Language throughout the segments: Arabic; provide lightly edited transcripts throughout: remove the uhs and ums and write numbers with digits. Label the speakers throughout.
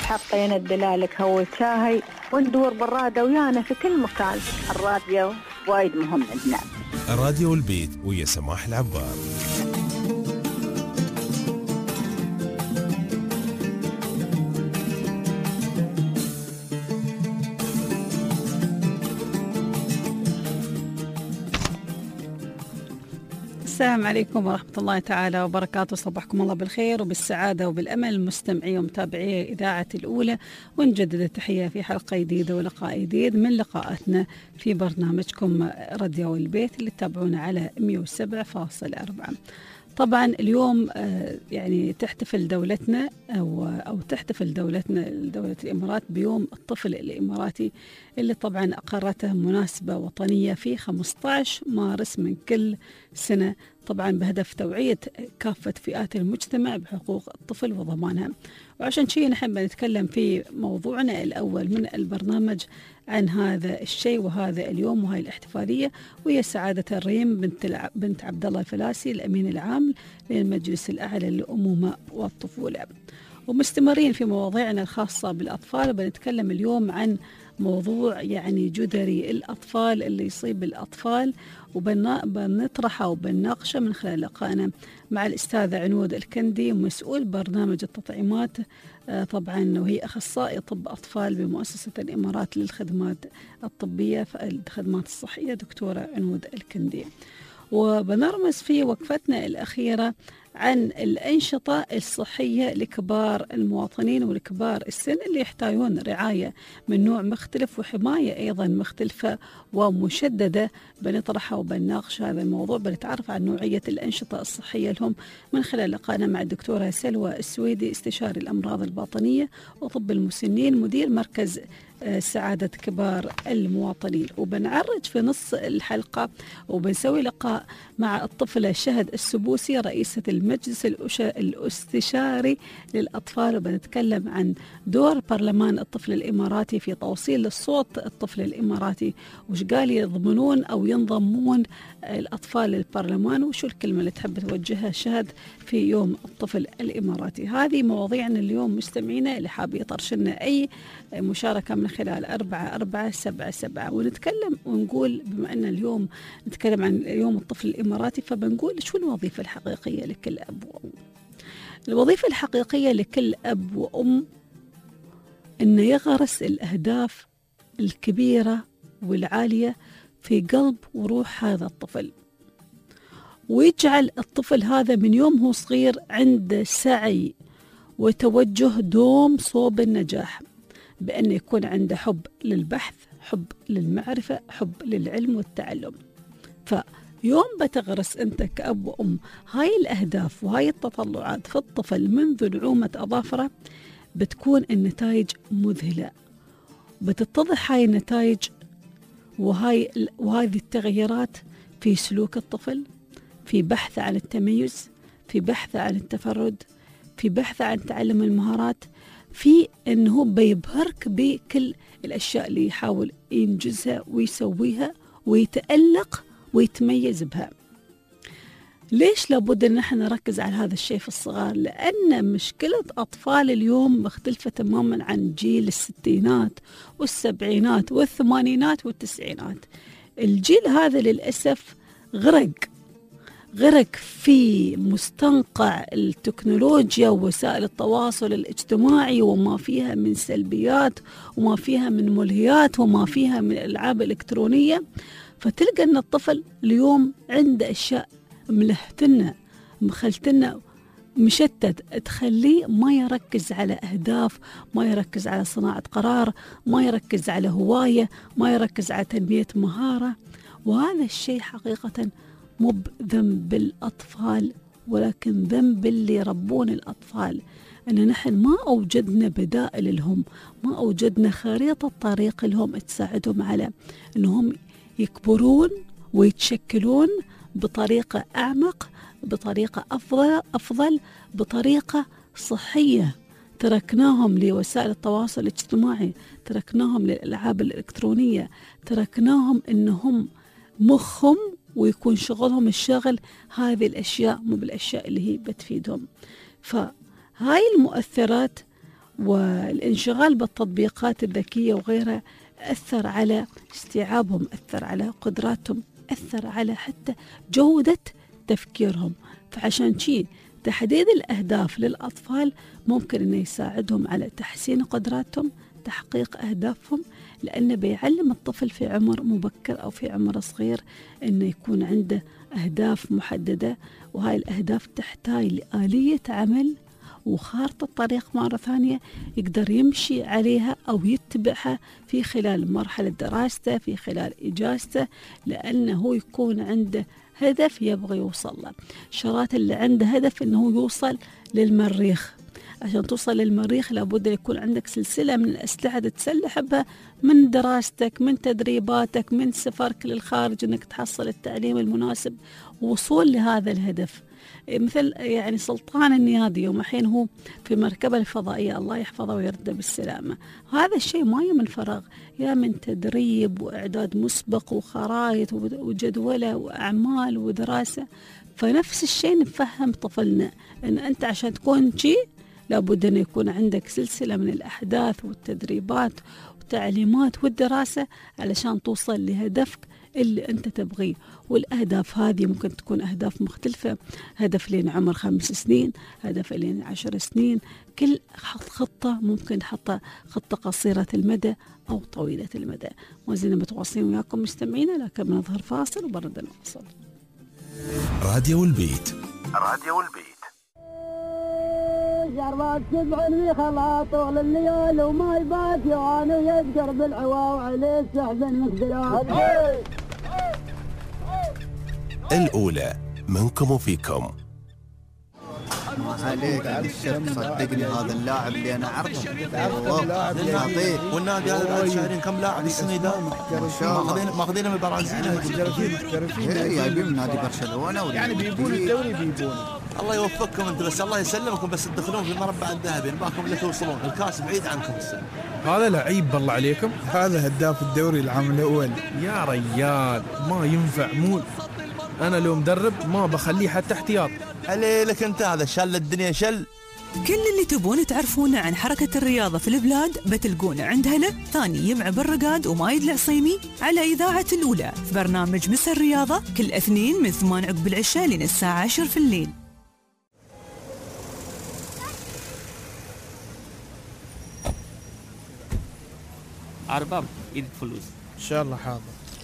Speaker 1: حطينا الدلالك هو شاهي وندور بالرادة ويانا في كل مكان. الراديو وايد مهم عندنا.
Speaker 2: راديو البيت ويا سماح العبار.
Speaker 3: السلام عليكم ورحمة الله تعالى وبركاته. صبحكم الله بالخير وبالسعادة وبالأمل مستمعي ومتابعي إذاعة الأولى، ونجدد التحية في حلقة جديدة ولقاء جديد من لقاءاتنا في برنامجكم راديو البيت اللي تتابعونا على 107.4. طبعا اليوم يعني تحتفل دولتنا أو تحتفل دولتنا دولة الإمارات بيوم الطفل الإماراتي، اللي طبعا أقرته مناسبة وطنية في 15 مارس من كل سنة، طبعا بهدف توعية كافة فئات المجتمع بحقوق الطفل وضمانها. وعشان شيء نحب نتكلم في موضوعنا الأول من البرنامج عن هذا الشيء وهذا اليوم وهاي الاحتفالية، وهي سعادة الريم بنت عبد الله الفلاسي الأمين العام للمجلس الأعلى للأمومة والطفولة. ومستمرين في مواضيعنا الخاصة بالأطفال، بنتكلم اليوم عن موضوع يعني جدري الأطفال اللي يصيب الأطفال، وبنطرحه وبنناقشه من خلال لقائنا مع الأستاذة عنود الكندي مسؤول برنامج التطعيمات، طبعا وهي أخصائي طب أطفال بمؤسسة الإمارات للخدمات الطبية الخدمات الصحية، دكتورة عنود الكندي. وبنرمز في وقفتنا الأخيرة عن الأنشطة الصحية لكبار المواطنين ولكبار السن اللي يحتاجون رعاية من نوع مختلف وحماية أيضا مختلفة ومشددة. بنطرحها وبنناقش هذا الموضوع، بنتعرف عن نوعية الأنشطة الصحية لهم من خلال لقائنا مع الدكتورة سلوى السويدي استشاري الأمراض الباطنية وطب المسنين مدير مركز سعادة كبار المواطنين. وبنعرج في نص الحلقة وبنسوي لقاء مع الطفلة شهد السبوسي رئيسة المجلس الاستشاري للأطفال، وبنتكلم عن دور برلمان الطفل الإماراتي في توصيل الصوت الطفل الإماراتي، وش قال يضمنون أو ينضمون الأطفال للبرلمان، وشو الكلمة اللي تحب توجهها شهد في يوم الطفل الإماراتي. هذه مواضيعنا اليوم مستمعينا، اللي حاب يطرشلنا أي مشاركة من خلال 4477. ونتكلم ونقول بما أن اليوم نتكلم عن يوم الطفل الإماراتي، فبنقول شو الوظيفة الحقيقية لكل أب وأم. الوظيفة الحقيقية لكل أب وأم أنه يغرس الأهداف الكبيرة والعالية في قلب وروح هذا الطفل، ويجعل الطفل هذا من يوم هو صغير عنده سعي وتوجه دوم صوب النجاح، بأن يكون عنده حب للبحث، حب للمعرفة، حب للعلم والتعلم. فيوم بتغرس أنت كأب وأم هاي الأهداف وهاي التطلعات في الطفل منذ نعومة أظافره، بتكون النتائج مذهلة. بتتضح هاي النتائج وهذه التغييرات في سلوك الطفل، في بحث عن التميز، في بحث عن التفرد، في بحث عن تعلم المهارات، في أنه بيبهرك بكل الأشياء اللي يحاول ينجزها ويسويها ويتألق ويتميز بها. ليش لابد أن نحن نركز على هذا الشيء في الصغار؟ لأن مشكلة أطفال اليوم مختلفة تماما عن جيل الستينات والسبعينات والثمانينات والتسعينات. الجيل هذا للأسف غرق في مستنقع التكنولوجيا ووسائل التواصل الاجتماعي وما فيها من سلبيات وما فيها من ملهيات وما فيها من الألعاب الإلكترونية. فتلقى أن الطفل اليوم عنده أشياء ملهتنا مخلتنا مشتت، تخليه ما يركز على أهداف، ما يركز على صناعة قرار، ما يركز على هواية، ما يركز على تنمية مهارة. وهذا الشيء حقيقة مو بذنب الأطفال، ولكن ذنب اللي يربون الأطفال، أن نحن ما أوجدنا بدائل لهم، ما أوجدنا خريطة طريق لهم تساعدهم على أنهم يكبرون ويتشكلون بطريقة أعمق، بطريقة أفضل، بطريقة صحية. تركناهم لوسائل التواصل الاجتماعي، تركناهم للألعاب الإلكترونية، تركناهم أنهم مخهم ويكون شغلهم الشغل هذه الأشياء مو بالأشياء اللي هي بتفيدهم. فهاي المؤثرات والانشغال بالتطبيقات الذكية وغيرها أثر على استيعابهم، أثر على قدراتهم، أثر على حتى جودة تفكيرهم. فعشان شيء تحديد الأهداف للأطفال ممكن أنه يساعدهم على تحسين قدراتهم، تحقيق أهدافهم، لأنه بيعلم الطفل في عمر مبكر أو في عمر صغير أنه يكون عنده أهداف محددة، وهاي الأهداف تحتاج لآلية عمل وخارطة طريق مرة ثانية يقدر يمشي عليها أو يتبعها في خلال مرحلة دراسته، في خلال إجازته، لأنه يكون عنده هدف يبغى يوصل له. شرات اللي عنده هدف أنه يوصل للمريخ، عشان توصل للمريخ لابد يكون عندك سلسلة من الأسلحة تتسلح بها، من دراستك، من تدريباتك، من سفرك للخارج أنك تحصل التعليم المناسب ووصول لهذا الهدف. مثل يعني سلطان النيادي يوم الحين هو في مركبة الفضائية، الله يحفظه ويرده بالسلامة، هذا الشيء ما من فراغ، يا من تدريب وإعداد مسبق وخرائط وجدولة وأعمال ودراسة. فنفس الشيء نفهم طفلنا أن أنت عشان تكون شيء لابد أن يكون عندك سلسلة من الأحداث والتدريبات والتعليمات والدراسة علشان توصل لهدفك اللي أنت تبغيه. والأهداف هذه ممكن تكون أهداف مختلفة، هدف لين عمر 5 سنين، هدف لين 10 سنين، كل خطة ممكن تحطها خطة قصيرة المدى أو طويلة المدى. وزينا متواصلين وياكم مستمعينا، لكن بنظهر فاصل وبرد نواصل.
Speaker 2: راديو البيت.
Speaker 4: راديو البيت.
Speaker 5: شربات تبعني خلا طول الليل وما يبات يواني يذكر بالعوا وعليه سحب مقدرات.
Speaker 2: الأولى منكم وفيكم.
Speaker 6: عليك الشرف صدقني، هذا اللاعب اللي انا اعرفه والله
Speaker 7: والنادي هذا بعد شهرين كم لاعب السنه دام ماخذينه من البرازيل،
Speaker 6: جايبين من نادي برشلونه
Speaker 7: يعني بيبون الدوري بيبونه. الله يوفقكم انت، بس الله يسلمكم، بس تدخلون في المربع الذهبي، نباكم اللي توصلون، الكاس بعيد عنكم السنه.
Speaker 8: هذا لعيب بالله عليكم، هذا هداف الدوري العام الاول يا ريال، ما ينفع. مو انا لو مدرب ما بخليه حتى احتياط.
Speaker 7: عليك انت، هذا شل الدنيا شل.
Speaker 9: كل اللي تبون تعرفونه عن حركة الرياضة في البلاد بتلقونه عند هلا ثاني يمع بالرقاد ومايد العصيمي على إذاعة الأولى في برنامج مسا الرياضة كل اثنين من 8 عقب العشاء لين الساعة 10 في الليل.
Speaker 10: عرباب ايدك فلوس
Speaker 8: ان شاء الله. حاضر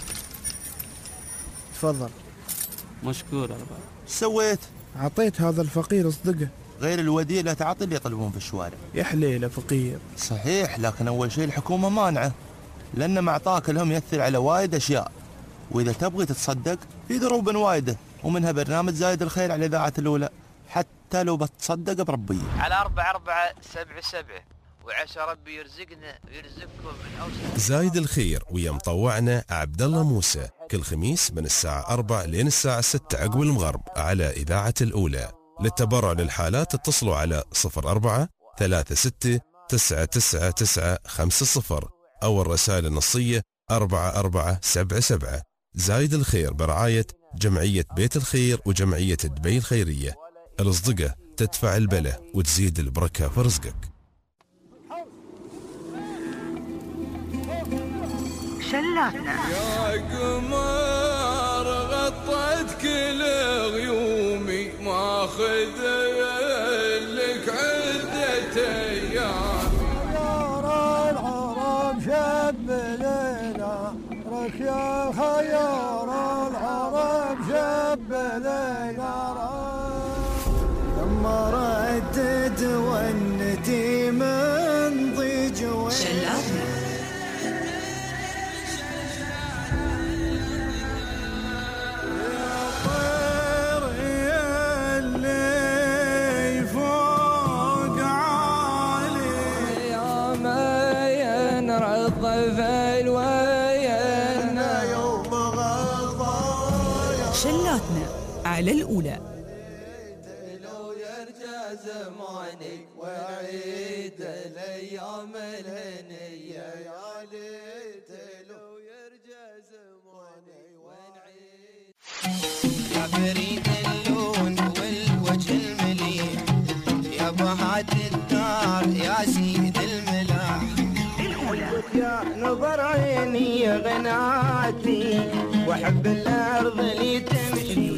Speaker 8: تفضل.
Speaker 10: مشكور عرباب.
Speaker 7: سويت؟
Speaker 8: عطيت هذا الفقير اصدقه.
Speaker 7: غير الوديع لا تعطي اللي يطلبون في الشوارع.
Speaker 8: يا حليله فقير.
Speaker 7: صحيح، لكن اول شيء الحكومه مانعه، لان معطاك لهم يأثر على وايد اشياء، واذا تبغي تتصدق في ضروب وايده، ومنها برنامج زايد الخير على اذاعه الاولى، حتى لو بتصدق بربيه.
Speaker 11: على 4477 وعسى ربي يرزقنا ويرزقكم من أوسط.
Speaker 2: زايد الخير ويا مطوعنا عبد الله موسى كل خميس من الساعة 4 لين الساعة 6 عقب المغرب على إذاعة الأولى. للتبرع للحالات اتصلوا على 04 36 999 50 أو الرسائل النصية 4477. زايد الخير برعاية جمعية بيت الخير وجمعية دبي الخيرية. الأصدقة تدفع البله وتزيد البركة في رزقك.
Speaker 12: شلاتنا
Speaker 13: يا قمر غطت كل غيومي، ماخذ لك عدة ايام.
Speaker 5: خيار العرب شب ليلى، رك يا خيار العرب شب ليلى، لما ردد والنتي من ضيج
Speaker 12: شلاتنا.
Speaker 9: شلاتنا على الأولى.
Speaker 13: لو يرجع زماني وعيد الأيام الهنية، يا ليت لو يرجع زماني ونعيد.
Speaker 14: يا بريد اللون والوجه المليح، يا بهات الدار يا سيد
Speaker 13: واحب الارض اللي تمشي
Speaker 9: 107.4.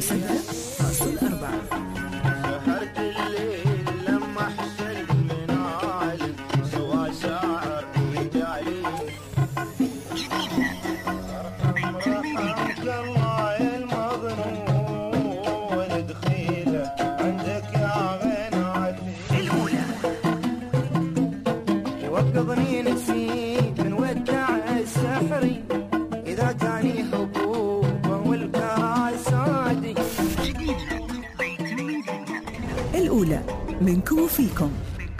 Speaker 13: سهرت الليل لما احسن المنال سوى شاعر رجالي رحمك الله المظنون دخيله عندك يا غناتي
Speaker 12: الأولى
Speaker 13: يوقظني نسيت من ودع السحري إذا جاني حبوبه والكاسادي
Speaker 9: الأولى منكم وفيكم.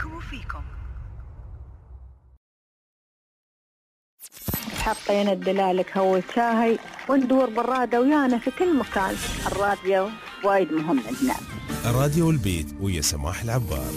Speaker 1: حطينا الدلالك هو شاهي وندور بالرادة ويانا في كل مكان. الراديو وايد مهم عندنا.
Speaker 2: الراديو البيت ويا سماح العبار.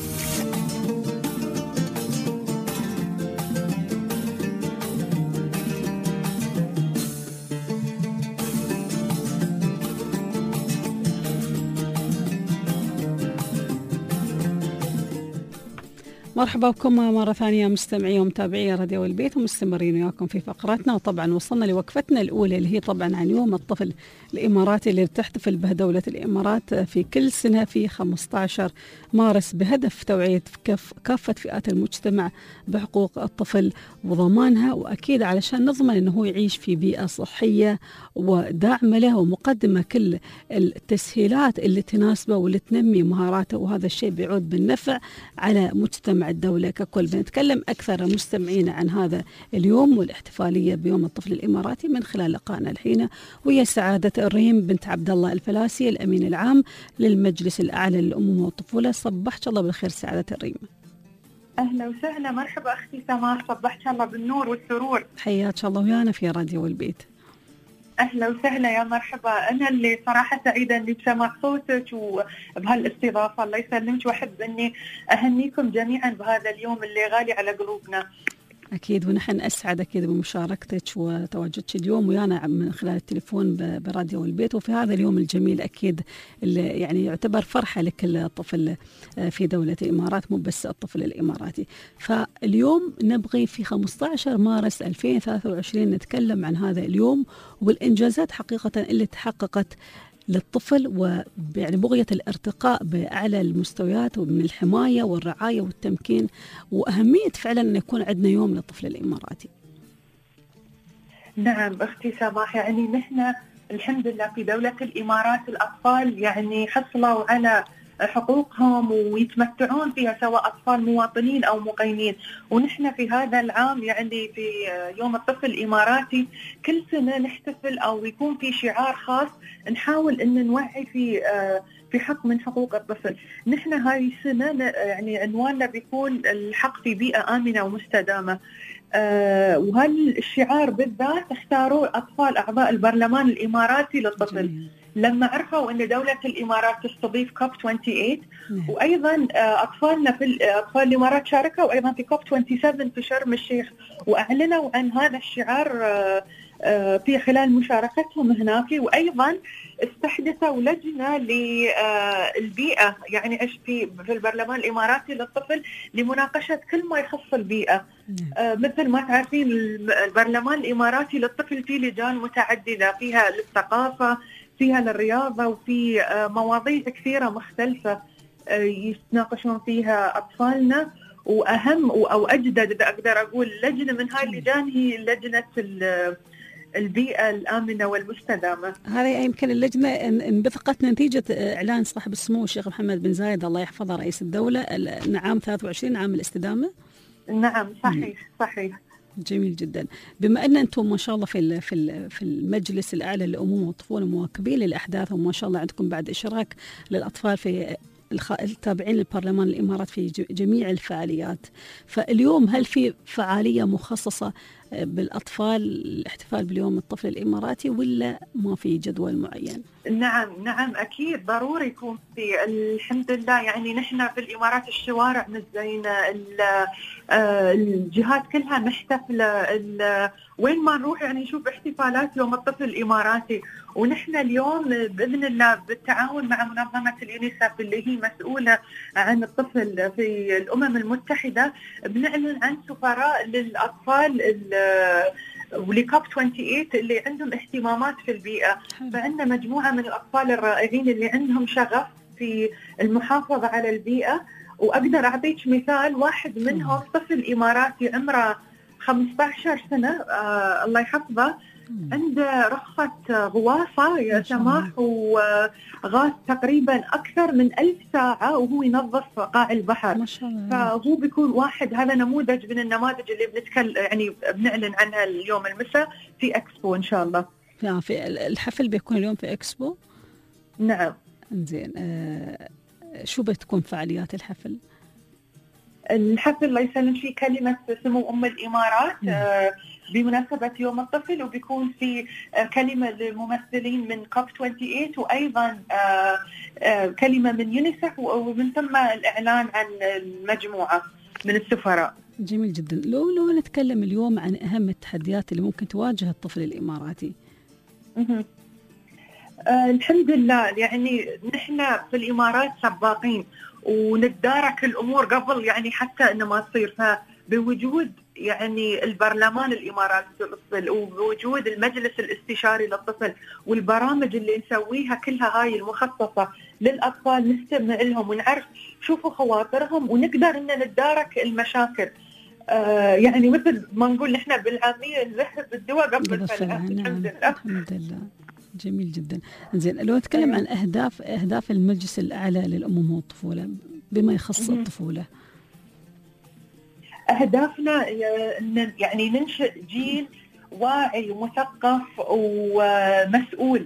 Speaker 3: مرحبا بكم مرة ثانية مستمعي ومتابعي راديو البيت ومستمرين وياكم في فقراتنا. وطبعا وصلنا لوقفتنا الأولى اللي هي طبعا عن يوم الطفل الإماراتي اللي تحتفل به دولة الإمارات في كل سنة في 15 مارس بهدف توعية كافة فئات المجتمع بحقوق الطفل وضمانها، وأكيد علشان نضمن أنه يعيش في بيئة صحية وداعمة له ومقدمة كل التسهيلات اللي تناسبه واللي تنمي مهاراته، وهذا الشيء بيعود بالنفع على مجتمع الدولة ككل. بنتكلم أكثر مستمعينا عن هذا اليوم والاحتفالية بيوم الطفل الإماراتي من خلال لقائنا الحين ويا سعادة الريم بنت عبد الله الفلاسي الأمين العام للمجلس الأعلى للأمومة والطفولة. صبحت الله بالخير سعادة الريم.
Speaker 4: أهلا وسهلا، مرحبا أختي سماح، صبحت الله بالنور والسرور.
Speaker 3: حياك الله ويانا في راديو البيت.
Speaker 4: أهلا وسهلا يا مرحبا. أنا اللي صراحة سعيدة أني بسمع صوتك وبهالاستضافة، الله يسلمك، وأحب أني أهنيكم جميعا بهذا اليوم اللي غالي على قلوبنا.
Speaker 3: أكيد، ونحن أسعد أكيد بمشاركتك وتواجدك اليوم ويانا من خلال التليفون براديو البيت، وفي هذا اليوم الجميل أكيد اللي يعني يعتبر فرحة لكل طفل في دولة الإمارات، مو بس الطفل الإماراتي. فاليوم نبغي في 15 مارس 2023 نتكلم عن هذا اليوم والإنجازات حقيقة اللي تحققت للطفل، ويعني بغية الارتقاء بأعلى المستويات من الحماية والرعاية والتمكين، وأهمية فعلا أن يكون عندنا يوم للطفل الإماراتي.
Speaker 4: نعم أختي سماح، يعني نحن الحمد لله في دولة الإمارات الأطفال يعني حصلوا على حقوقهم ويتمتعون فيها، سواء أطفال مواطنين أو مقيمين. ونحن في هذا العام يعني في يوم الطفل الإماراتي كل سنة نحتفل أو يكون في شعار خاص نحاول أن نوعي في حق من حقوق الطفل. نحن هاي السنة يعني عنواننا بيكون الحق في بيئة آمنة ومستدامة. وهالشعار بالذات اختاروا أطفال أعضاء البرلمان الإماراتي للطفل لما عرفوا أن دولة الإمارات تستضيف كوب 28. وأيضا أطفالنا في أطفال الإمارات شاركوا أيضا في كوب 27 في شرم الشيخ، وأعلنوا عن هذا الشعار في خلال مشاركتهم هناك. وأيضا استحدثوا لجنة للبيئة، يعني في البرلمان الإماراتي للطفل لمناقشة كل ما يخص البيئة. مثل ما تعرفين البرلمان الإماراتي للطفل فيه لجان متعددة، فيها للثقافة، فيها للرياضة، وفي مواضيع كثيرة مختلفة يتناقشون فيها أطفالنا. وأهم أو أجدد إذا أقدر أقول لجنة من هاي اللجان هي لجنة البيئة الآمنة والمستدامة.
Speaker 3: هذه يمكن اللجنة انبثقت نتيجة إعلان صاحب السمو الشيخ محمد بن زايد الله يحفظه رئيس الدولة عام 23 عام الاستدامة.
Speaker 4: نعم صحيح.
Speaker 3: جميل جدا. بما أن أنتم ما شاء الله في المجلس الأعلى للأمومة والطفولة مواكبين للأحداث، وما شاء الله عندكم بعد إشراك للأطفال في التابعين للبرلمان الإمارات في جميع الفعاليات، فاليوم هل في فعالية مخصصة بالأطفال الاحتفال باليوم الطفل الإماراتي ولا ما في جدول معين؟
Speaker 4: نعم أكيد ضروري يكون في. الحمد لله يعني نحن في الإمارات الشوارع مزينة، الجهات كلها محتفلة، وين ما نروح يعني نشوف احتفالات يوم الطفل الإماراتي. ونحن اليوم بإذن الله بالتعاون مع منظمة اليونيسف اللي هي مسؤولة عن الطفل في الأمم المتحدة بنعلن عن سفراء للأطفال ولكاب 28 اللي عندهم اهتمامات في البيئة. فعندنا مجموعة من الأطفال الرائعين اللي عندهم شغف في المحافظة على البيئة. وأقدر أعطيك مثال، واحد منهم طفل إماراتي عمره 15 سنة الله يحفظه، عنده رخصة غواصة يا سماح، وغاص تقريبا أكثر من 1000 ساعة وهو ينظف قاع البحر. ما شاء الله. فهو بيكون واحد، هذا نموذج من النماذج اللي بنتكلم يعني بنعلن عنها اليوم المساء في إكسبو إن شاء الله.
Speaker 3: في الحفل بيكون اليوم في إكسبو؟
Speaker 4: نعم.
Speaker 3: زين. شو بتكون فعاليات الحفل؟
Speaker 4: الحفل الله يسلم فيه كلمة سمو أم الإمارات بمناسبة يوم الطفل، وبيكون في كلمة للممثلين من كوب 28، وأيضا كلمة من يونيسف، ومن ثم الإعلان عن المجموعة من السفراء.
Speaker 3: جميل جدا. لو نتكلم اليوم عن أهم التحديات اللي ممكن تواجه الطفل الإماراتي.
Speaker 4: الحمد لله، يعني نحن في الإمارات سباقين ونتدارك الأمور قبل يعني حتى إنه ما تصير. فبوجود يعني البرلمان الإماراتي للطفل، وبوجود المجلس الاستشاري للطفل، والبرامج اللي نسويها كلها هاي المخصصة للأطفال، نستمع لهم ونعرف شوفوا خواطرهم، ونقدر إن نتدارك المشاكل. يعني مثل ما نقول نحن بالعامية نذهب الدواء قبل الفلح.
Speaker 3: الحمد لله. جميل جدا. زين، لو نتكلم عن أهداف المجلس الأعلى للأمومة والطفولة بما يخص الطفولة.
Speaker 4: أهدافنا يعني ننشئ جيل واعي ومثقف ومسؤول،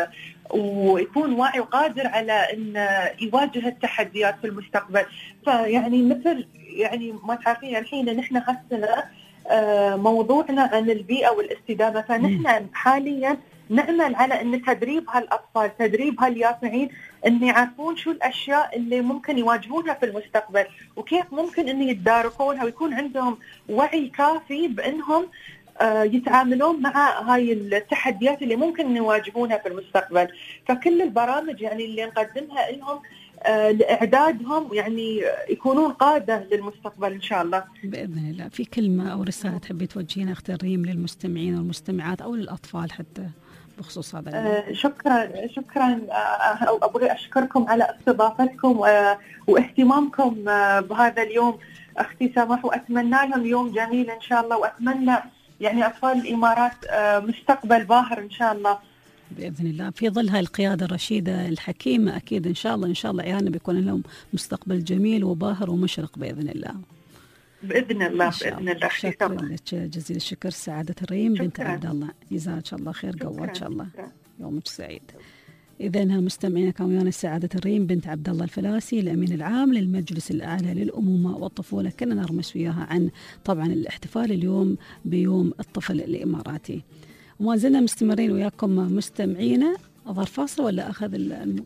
Speaker 4: ويكون واعي وقادر على أن يواجه التحديات في المستقبل. فيعني مثل يعني ما تعرفين الحين نحن هالسنة موضوعنا عن البيئة والاستدامة، فنحن حاليا نعمل على أن تدريب هالأطفال، تدريب هاليافعين، أن يعرفون شو الأشياء اللي ممكن يواجهونها في المستقبل، وكيف ممكن أن يتداركونها، ويكون عندهم وعي كافي بأنهم يتعاملون مع هاي التحديات اللي ممكن يواجهونها في المستقبل. فكل البرامج يعني اللي نقدمها لهم لإعدادهم يعني يكونون قادة للمستقبل إن شاء الله
Speaker 3: بإذن الله. في كلمة أو رسالة تحبي توجهينها أخت ريم للمستمعين والمستمعات أو للأطفال حتى بخصوص هذا؟
Speaker 4: شكرا. أبغى أشكركم على استضافتكم واهتمامكم بهذا اليوم أختي سماح، وأتمنى لهم يوم جميل إن شاء الله، وأتمنى يعني أطفال الإمارات مستقبل باهر إن شاء الله
Speaker 3: بإذن الله. في ظل هاي القيادة الرشيدة الحكيمة أكيد إن شاء الله عيالنا بيكون لهم مستقبل جميل وباهر ومشرق بإذن الله.
Speaker 4: بإذن الله.
Speaker 3: شكرا لك جزيل الشكر سعادة الريم بنت عبد الله، جزاك الله خير قوة إن شاء الله. يومك سعيد. إذا مستمعينا كان ويانا سعادة الريم بنت عبد الله الفلاسي الأمين العام للمجلس الأعلى للأمومة والطفولة. كنا نرمس وياها عن طبعا الاحتفال اليوم بيوم الطفل الإماراتي. وما زلنا مستمرين وياكم مستمعينا. ظرف فاصل ولا أخذ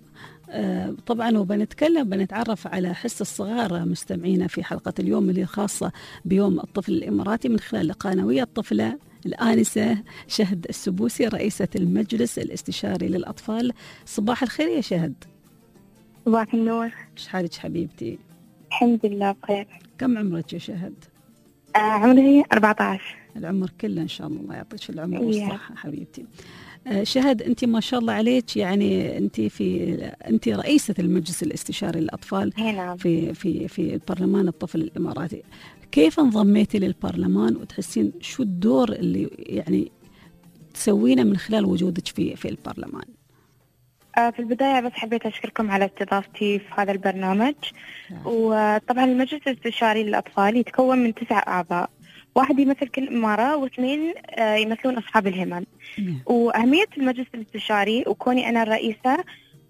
Speaker 3: طبعا وبنتكلم بنتعرف على حس الصغار مستمعينا في حلقة اليوم اللي خاصة بيوم الطفل الإماراتي من خلال لقاءنا ويا الطفلة الآنسة شهد السبوسي رئيسة المجلس الاستشاري للأطفال. صباح الخير يا شهد.
Speaker 15: صباح النور.
Speaker 3: ايش حالك حبيبتي؟
Speaker 15: الحمد لله بخير.
Speaker 3: كم عمرك يا شهد؟
Speaker 15: عمري 14.
Speaker 3: العمر كله إن شاء الله يعطيك العمر والصحة حبيبتي. شهد أنت ما شاء الله عليك، يعني أنت رئيسة المجلس الاستشاري للأطفال في البرلمان الطفل الإماراتي. كيف انضميتي للبرلمان وتحسين شو الدور اللي يعني تسوينه من خلال وجودك في البرلمان؟
Speaker 15: في البداية بس حبيت أشكركم على استضافتي في هذا البرنامج. وطبعا المجلس الاستشاري للأطفال يتكون من 9 أعضاء، واحد يمثل كل إمارة واثنين يمثلون أصحاب الهمم. وأهمية المجلس الاستشاري وكوني أنا الرئيسة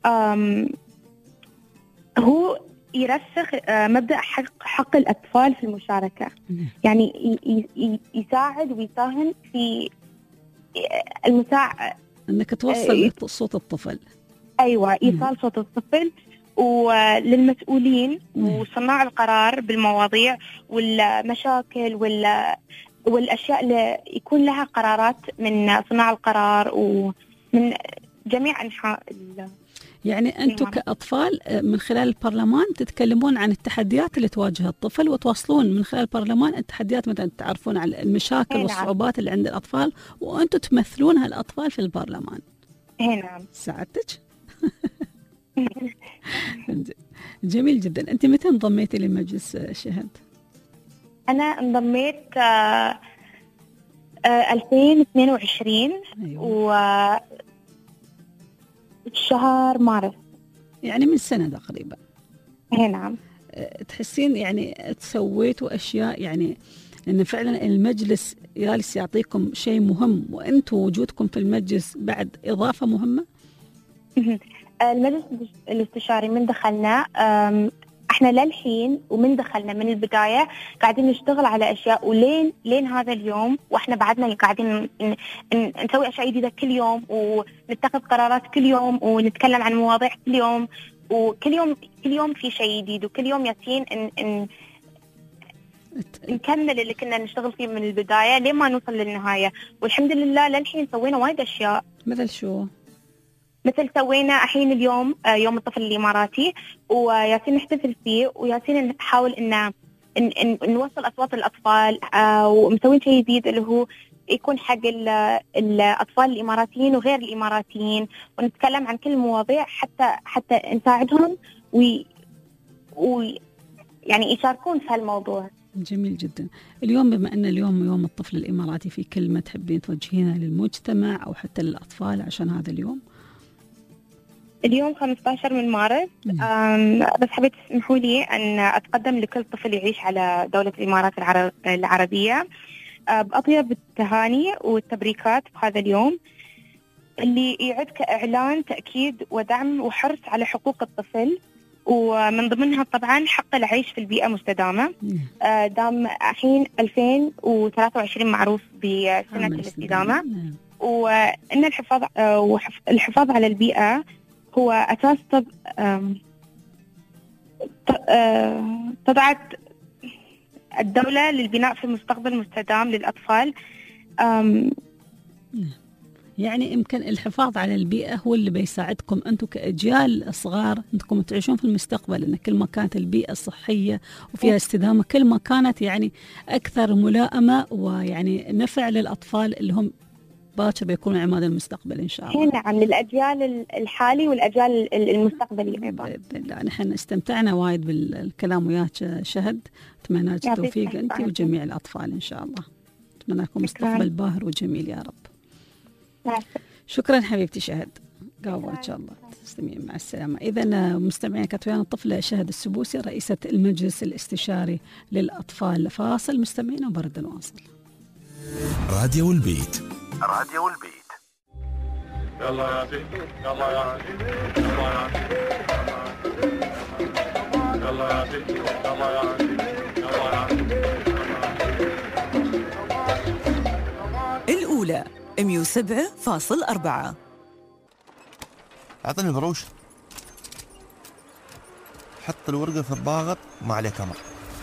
Speaker 15: هو يرسخ مبدأ حق الأطفال في المشاركة. يعني يساعد ويساهم في
Speaker 3: أنك توصل صوت الطفل.
Speaker 15: أيوة، إيصال صوت الطفل وللمسؤولين وصناع القرار بالمواضيع والمشاكل والأشياء اللي يكون لها قرارات من صناع القرار ومن جميع أنحاء
Speaker 3: يعني أنتم كأطفال من خلال البرلمان تتكلمون عن التحديات اللي تواجه الطفل، وتوصلون من خلال البرلمان التحديات، مثلا تعرفون على المشاكل والصعوبات اللي عند الأطفال، وأنتم تمثلونها الأطفال في البرلمان.
Speaker 15: نعم.
Speaker 3: سعادتك. جميل جدا. أنت متى انضميتي لمجلس شهد؟
Speaker 15: أنا انضميت 2022. أيوة. وشهر مارس،
Speaker 3: يعني من سنة تقريبا.
Speaker 15: نعم.
Speaker 3: تحسين يعني تسويتوا أشياء، يعني لأن فعلا المجلس جالس يعطيكم شيء مهم، وأنتم وجودكم في المجلس بعد إضافة مهمة.
Speaker 15: المجلس الاستشاري من دخلنا، احنا للحين ومن دخلنا من البداية قاعدين نشتغل على أشياء، ولين هذا اليوم واحنا بعدنا قاعدين نسوي أشياء جديدة كل يوم، ونتخذ قرارات كل يوم، ونتكلم عن مواضيع كل يوم، وكل يوم في شيء جديد، وكل يوم ياسين نكمل اللي كنا نشتغل فيه من البداية لين ما نوصل للنهاية. والحمد لله للحين سوينا وايد أشياء.
Speaker 3: مثل شو؟
Speaker 15: مثل سوينا الحين اليوم يوم الطفل الإماراتي، وياسين نحتفل فيه، وياسين نحاول إن نوصل أصوات الأطفال، ومسوين شيء جديد اللي هو يكون حق الأطفال الإماراتيين وغير الإماراتيين، ونتكلم عن كل المواضيع حتى نساعدهم يعني يشاركون في هالموضوع.
Speaker 3: جميل جدا. اليوم بما أن اليوم يوم الطفل الإماراتي، في كلمة تحبين توجهينها للمجتمع أو حتى للأطفال عشان هذا اليوم؟
Speaker 15: اليوم 15 من مارس، بس حبيت تسمحوا لي أن أتقدم لكل طفل يعيش على دولة الإمارات العربية بأطيب التهاني والتبريكات في هذا اليوم اللي يعد كإعلان تأكيد ودعم وحرص على حقوق الطفل، ومن ضمنها طبعا حق العيش في البيئة مستدامة. دام الحين 2023 معروف بسنة الاستدامة، وإن الحفاظ على البيئة هو أساس تضع الدولة للبناء في مستقبل مستدام للأطفال.
Speaker 3: يعني يمكن الحفاظ على البيئة هو اللي بيساعدكم أنتم كأجيال صغار أنكم تعيشون في المستقبل، إن كل ما كانت البيئة صحية وفيها استدامة، كل ما كانت يعني أكثر ملائمة ويعني نفع للأطفال اللي هم باكر بيكونوا عماد المستقبل إن شاء الله.
Speaker 15: نعم، للأجيال الحالي والأجيال المستقبلية أيضا.
Speaker 3: بإذن الله. نحن استمتعنا وايد بالكلام وياك شهد، أتمنى لك التوفيق أنت وجميع الأطفال إن شاء الله. أتمنى لكم مستقبل باهر وجميل يا رب. شكرا حبيبتي شهد، قابل إن شاء الله. تسلمين، مع السلامة. إذا مستمعين كانت ويانا الطفلة شهد السبوسي رئيسة المجلس الاستشاري للأطفال. فاصل مستمعين وبرد نواصل.
Speaker 2: راديو البيت.
Speaker 11: راديو البيت.
Speaker 16: يلا يا بيت، يلا يا بيت، يلا يا بيت، يلا يا بيت، يلا يا بيت، يلا يا بيت.
Speaker 9: الأولى 107.4.
Speaker 7: أعطني البروش، حط الورقة في الضاغط ما عليه كمر.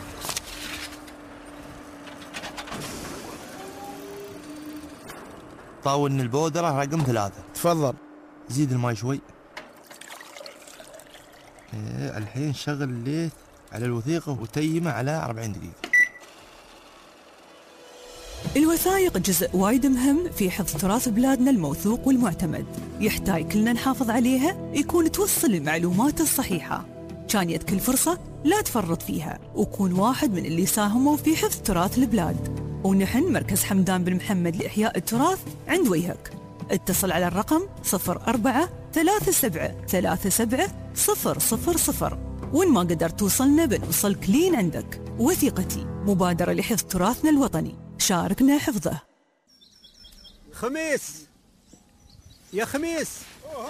Speaker 7: طاولني البودرة رقم 3.
Speaker 8: تفضل.
Speaker 7: زيد الماء شوي. الحين شغل الليث على الوثيقة وتيمه على 40 دقيقة.
Speaker 9: الوثائق جزء وايد مهم في حفظ تراث بلادنا الموثوق والمعتمد، يحتاج كلنا نحافظ عليها، يكون توصل المعلومات الصحيحة. كان يد كل فرصة لا تفرط فيها، وكون واحد من اللي ساهموا في حفظ تراث البلاد. ونحن مركز حمدان بن محمد لإحياء التراث عند وجهك. اتصل على الرقم 04-3737-000. وإن ما قدرت توصلنا بنوصلك لين عندك. وثيقتي مبادرة لحفظ تراثنا الوطني، شاركنا حفظه.
Speaker 17: خميس يا خميس،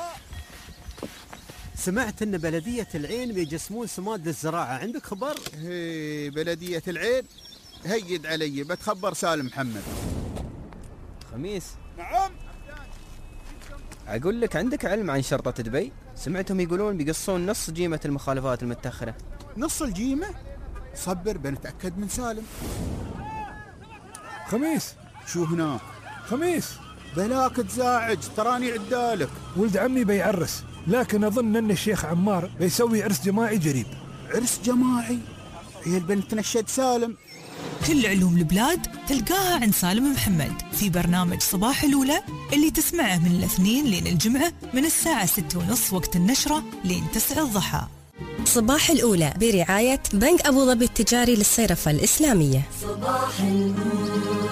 Speaker 17: سمعت ان بلدية العين بيجسمون سماد للزراعة، عندك خبر؟
Speaker 6: هي بلدية العين هيد علي، بتخبر سالم محمد.
Speaker 18: خميس.
Speaker 6: نعم.
Speaker 18: اقول لك، عندك علم عن شرطة دبي؟ سمعتهم يقولون بيقصون نص جيمة المخالفات المتأخرة.
Speaker 6: نص الجيمة؟ صبر بنتأكد من سالم.
Speaker 8: خميس.
Speaker 6: شو هناك؟
Speaker 8: خميس.
Speaker 6: بلاك تزاعج، تراني عدالك.
Speaker 8: ولد عمي بيعرس، لكن أظن أن الشيخ عمار بيسوي عرس جماعي قريب.
Speaker 6: عرس جماعي؟ هي البنت نشد سالم.
Speaker 9: كل علوم البلاد تلقاها عند سالم محمد في برنامج صباح الأولى اللي تسمعه من الاثنين لين الجمعة من الساعة 6:30 وقت النشرة لين 9 الضحى.
Speaker 19: صباح الأولى برعاية بنك أبو ظبي التجاري للصيرفة الإسلامية.
Speaker 12: صباح الأولى.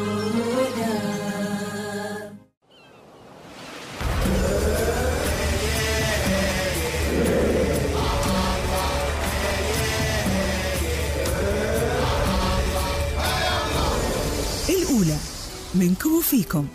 Speaker 9: الأولى منكم وفيكم.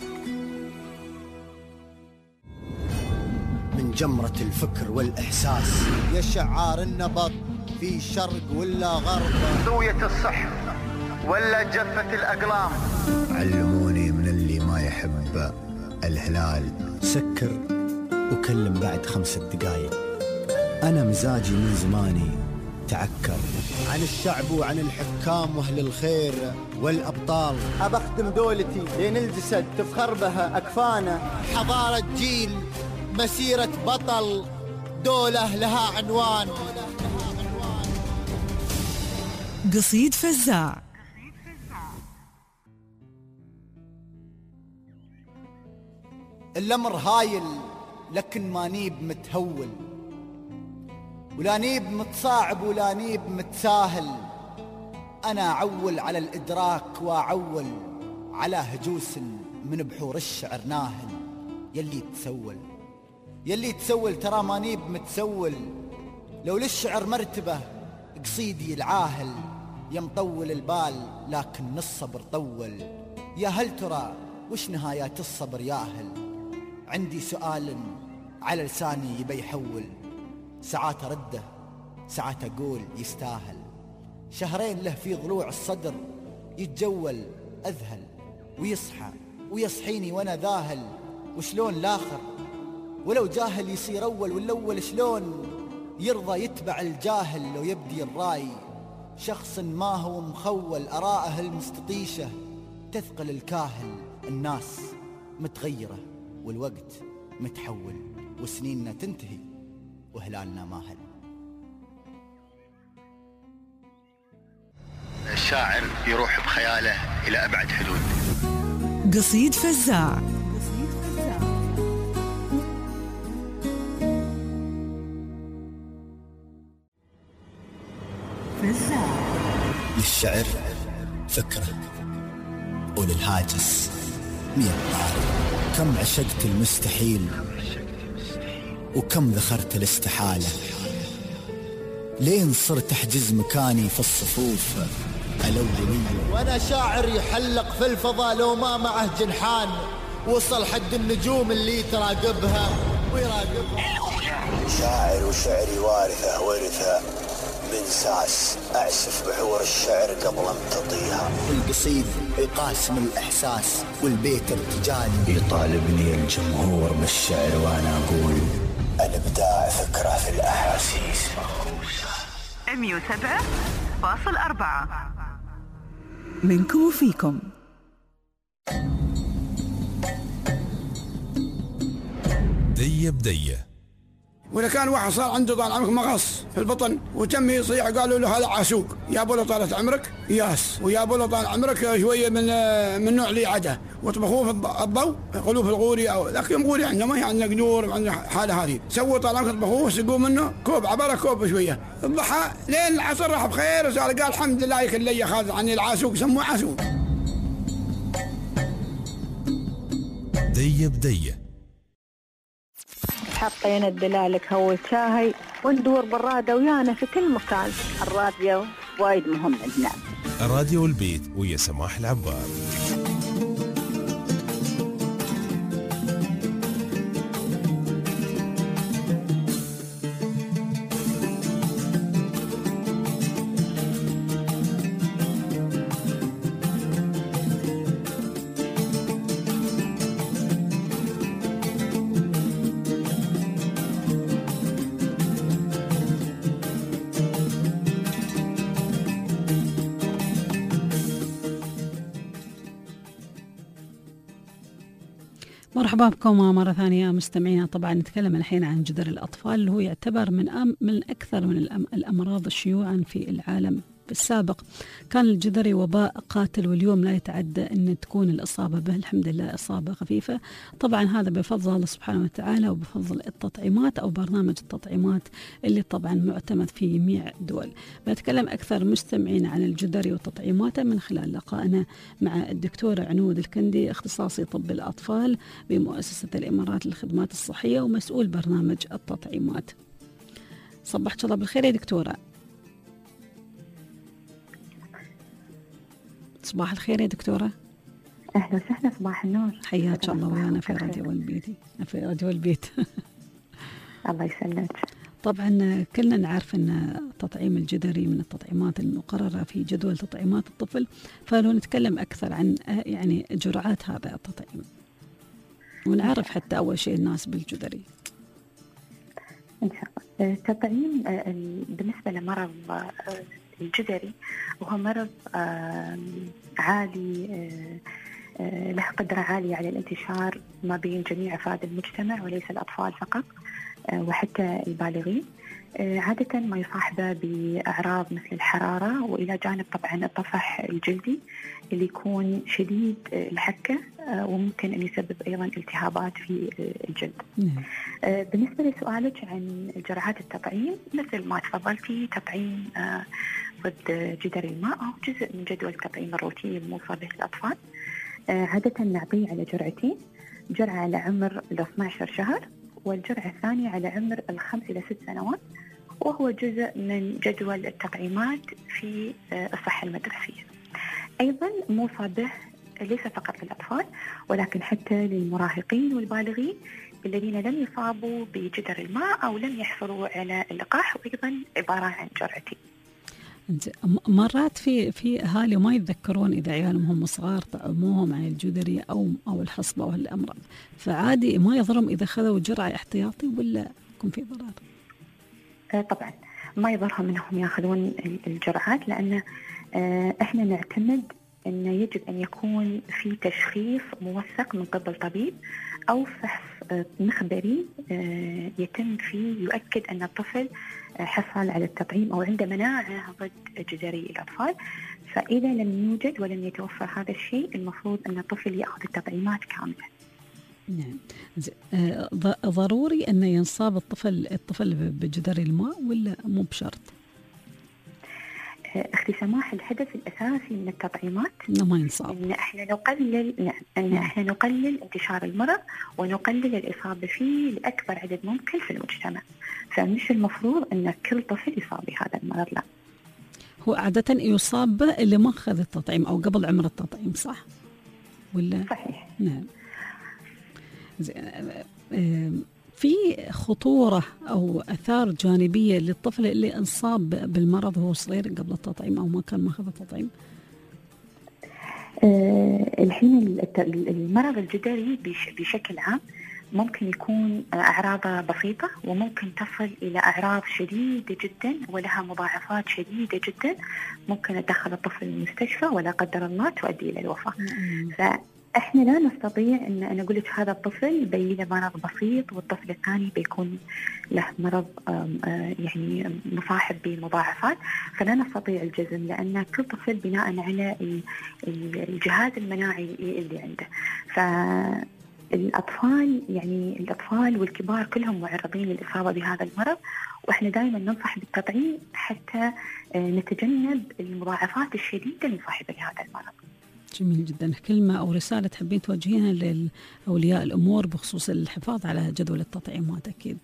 Speaker 17: من جمرة الفكر والإحساس
Speaker 6: يا شعار النبض في شرق ولا غرب،
Speaker 20: زوية الصح ولا جفة الأقلام.
Speaker 17: علموني من اللي ما يحب الهلال سكر وكلم بعد 5 دقايق. أنا مزاجي من زماني تعكر عن الشعب وعن الحكام وأهل الخير والأبطال.
Speaker 20: أبخدم دولتي لين الجسد تفخر بها أكفانا.
Speaker 6: حضارة جيل، مسيرة بطل، دولة لها عنوان.
Speaker 9: قصيد فزاع.
Speaker 6: الأمر هايل لكن ما نيب متهول، ولا نيب متصاعب ولا نيب متساهل. أنا أعول على الإدراك وأعول على هجوس من بحور الشعر ناهل. يلي تسول ترى ما نيب متسول. لو للشعر مرتبة قصيدي العاهل. يا مطول البال لكن الصبر طول. يا هل ترى وش نهايات الصبر ياهل؟ عندي سؤال على لساني يبي يحول. ساعات أرده ساعات أقول يستاهل. شهرين له في ضلوع الصدر يتجول أذهل، ويصحى ويصحيني وأنا ذاهل. وشلون الآخر ولو جاهل يصير أول، والأول شلون يرضى يتبع الجاهل لو يبدي الراي. شخص ما هو مخول أراءه المستطيشة تثقل الكاهل. الناس متغيرة والوقت متحول، وسنيننا تنتهي وهلالنا ماهل.
Speaker 20: الشاعر يروح بخياله إلى أبعد حدود.
Speaker 9: قصيد فزاع.
Speaker 17: للشعر فكرة وللهاجس 100 طاري. كم عشقت المستحيل وكم ذخرت الاستحالة، لين صرت أحجز مكاني في الصفوف الأولية.
Speaker 6: وأنا شاعر يحلق في الفضاء لو ما معه جنحان. وصل حد النجوم اللي تراقبها ويراقبها.
Speaker 17: شاعر وشعري ورثة من ساس. أعسف بحور الشعر قبل امتطيها. القصيد يقاسم الإحساس والبيت ارتجالي. يطالبني الجمهور بالشعر وأنا أقول الإبداع فكرة في الأحاسيس.
Speaker 12: 107.4
Speaker 9: منكم وفيكم.
Speaker 2: دية بدية.
Speaker 21: وإذا كان واحد صار عنده طال عمرك مغص في البطن وتم يصيح قالوا له هذا عاسوق، يابوا له طالت عمرك ياس، ويابوا له طال عمرك شويه من نوع لي عدا، وطبخوه في الضوء يقولوه في الغوري او لكن غوري عندنا ما هي عندنا قدور عندنا حاله هذه. سووا طال عمرك طبخوه سقوا منه كوب عباره كوب شويه، الضحى لين العصر راح بخير وصار قال الحمد لله يكل لي خاذ عني العاسوق سموه عاسوق.
Speaker 2: دية بدية.
Speaker 1: حطينا الدلالك هو الشاهي وندور بالرادة ويانا في كل مكان. الراديو وايد مهم عندنا.
Speaker 2: الراديو البيت ويا سماح العبار.
Speaker 3: مرحبا بكم مرة ثانية مستمعينا. طبعا نتكلم الحين عن جدري الأطفال اللي هو يعتبر من أكثر من الأمراض شيوعا في العالم. في السابق كان الجدري وباء قاتل، واليوم لا يتعدى أن تكون الإصابة به الحمد لله إصابة خفيفة. طبعا هذا بفضل الله سبحانه وتعالى وبفضل التطعيمات أو برنامج التطعيمات اللي طبعا معتمد في جميع الدول. بنتكلم أكثر مستمعين عن الجدري وتطعيماته من خلال لقائنا مع الدكتورة عنود الكندي، اختصاصي طب الأطفال بمؤسسة الإمارات للخدمات الصحية ومسؤول برنامج التطعيمات. صبحت الله بالخير يا دكتورة. صباح الخير يا دكتورة.
Speaker 10: أهلا وسهلا، صباح النور.
Speaker 3: حياك الله ويانا في راديو البيت. في راديو البيت.
Speaker 10: الله يسلمك.
Speaker 3: طبعا كلنا نعرف أن تطعيم الجدري من التطعيمات المقررة في جدول تطعيمات الطفل، فلو نتكلم أكثر عن يعني جرعات هذا التطعيم ونعرف حتى أول شيء الناس بالجدري.
Speaker 10: إن شاء الله. التطعيم بالنسبة لمرض الجدري وهو مرض عالي، له قدرة عالية على الانتشار ما بين جميع أفراد المجتمع وليس الأطفال فقط وحتى البالغين. عادة ما يصاحبه بأعراض مثل الحرارة، وإلى جانب طبعا الطفح الجلدي اللي يكون شديد الحكة وممكن أن يسبب أيضا التهابات في الجلد. بالنسبة لسؤالك عن جرعات التطعيم، مثل ما تفضلتي، تطعيم ضد جدري الماء أو جزء من جدول التطعيم الروتيني الموصى به للأطفال. عادة نعطيه على جرعتين، جرعة على عمر 12 شهر والجرعة الثانية على عمر 5 إلى 6 سنوات، وهو جزء من جدول التطعيمات في الصحة المدرسية. أيضا موصى به ليس فقط للأطفال ولكن حتى للمراهقين والبالغين الذين لم يصابوا بجدر الماء أو لم يحصلوا على اللقاح، وأيضا عبارة عن جرعتين.
Speaker 3: مرات في أهالي ما يتذكرون إذا عيالهم هم صغار طعموهم عن الجدري أو الحصبة أو الأمراض، فعادي ما يضرهم إذا خذوا جرعة احتياطي ولا يكون في ضرر؟
Speaker 10: طبعا ما يضرهم أنهم يأخذون الجرعات، لأن إحنا نعتمد أن يجب أن يكون في تشخيص موثق من قبل طبيب أو فحص مخبري يتم فيه يؤكد أن الطفل حصل على التطعيم أو عنده مناعة ضد جدري الأطفال. فإذا لم يوجد ولم يتوفر هذا الشيء، المفروض أن الطفل يأخذ التطعيمات كاملة.
Speaker 3: نعم. ضروري أن ينصاب الطفل بجدري الماء ولا مو بشرط؟
Speaker 10: اختي سماح، الهدف الأساسي من التطعيمات
Speaker 3: إنه ما ينصاب،
Speaker 10: إن احنا نقلل انتشار المرض ونقلل الإصابة فيه لأكبر عدد ممكن في المجتمع. فمش المفروض أن كل طفل يصاب بهذا المرض، لا.
Speaker 3: هو عادة يصاب به اللي ما أخذ التطعيم أو قبل عمر التطعيم، صح؟ ولا؟
Speaker 10: صحيح.
Speaker 3: نعم. في خطورة أو أثار جانبية للطفل اللي انصاب بالمرض وهو صغير قبل التطعيم أو ما كان ماخذ التطعيم؟
Speaker 10: الحين المرض الجدري بشكل عام ممكن يكون أعراضه بسيطة وممكن تصل إلى أعراض شديدة جدا ولها مضاعفات شديدة جدا، ممكن تدخل الطفل المستشفى ولا قدر الله تؤدي إلى الوفاة. فإحنا لا نستطيع أن أنا أقول لك هذا الطفل بيله مرض بسيط والطفل الثاني بيكون له مرض يعني مصاحب بمضاعفات، فلا نستطيع الجزم، لأن كل طفل بناء على الجهاز المناعي اللي عنده. الأطفال والكبار كلهم معرضين للإصابة بهذا المرض، وإحنا دائما ننصح بالتطعيم حتى نتجنب المضاعفات الشديدة المصاحبة لهذا المرض.
Speaker 3: جميل جدا. كلمة أو رسالة تحبين توجهينها لأولياء الأمور بخصوص الحفاظ على جدول التطعيمات؟ أكيد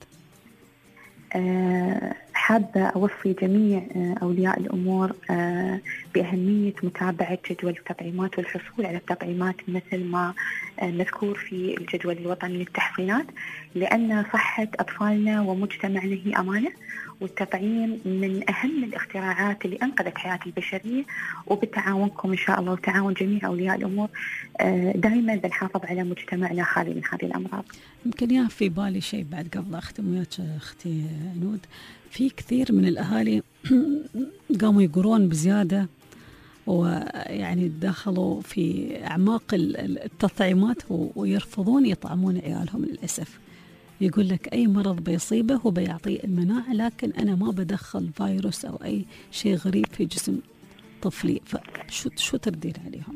Speaker 10: حابة أوصي جميع أولياء الأمور بأهمية متابعة جدول التطعيمات والحصول على التطعيمات مثل ما مذكور في الجدول الوطني للتحصينات، لأن صحة أطفالنا ومجتمعنا هي أمانة، والتطعيم من أهم الاختراعات اللي أنقذت حياة البشرية. وبتعاونكم إن شاء الله وتعاون جميع أولياء الأمور دائما بنحافظ على مجتمعنا خالي من هذه الأمراض.
Speaker 3: يمكن يا في بالي شيء بعد قبل أختم وياك أختي عنود، في كثير من الأهالي قاموا يقرون بزيادة ويعني دخلوا في أعماق التطعيمات ويرفضون يطعمون عيالهم للأسف. يقول لك أي مرض بيصيبه وبيعطيه المناعة، لكن أنا ما بدخل فيروس أو أي شيء غريب في جسم طفلي. فشو تردين عليهم؟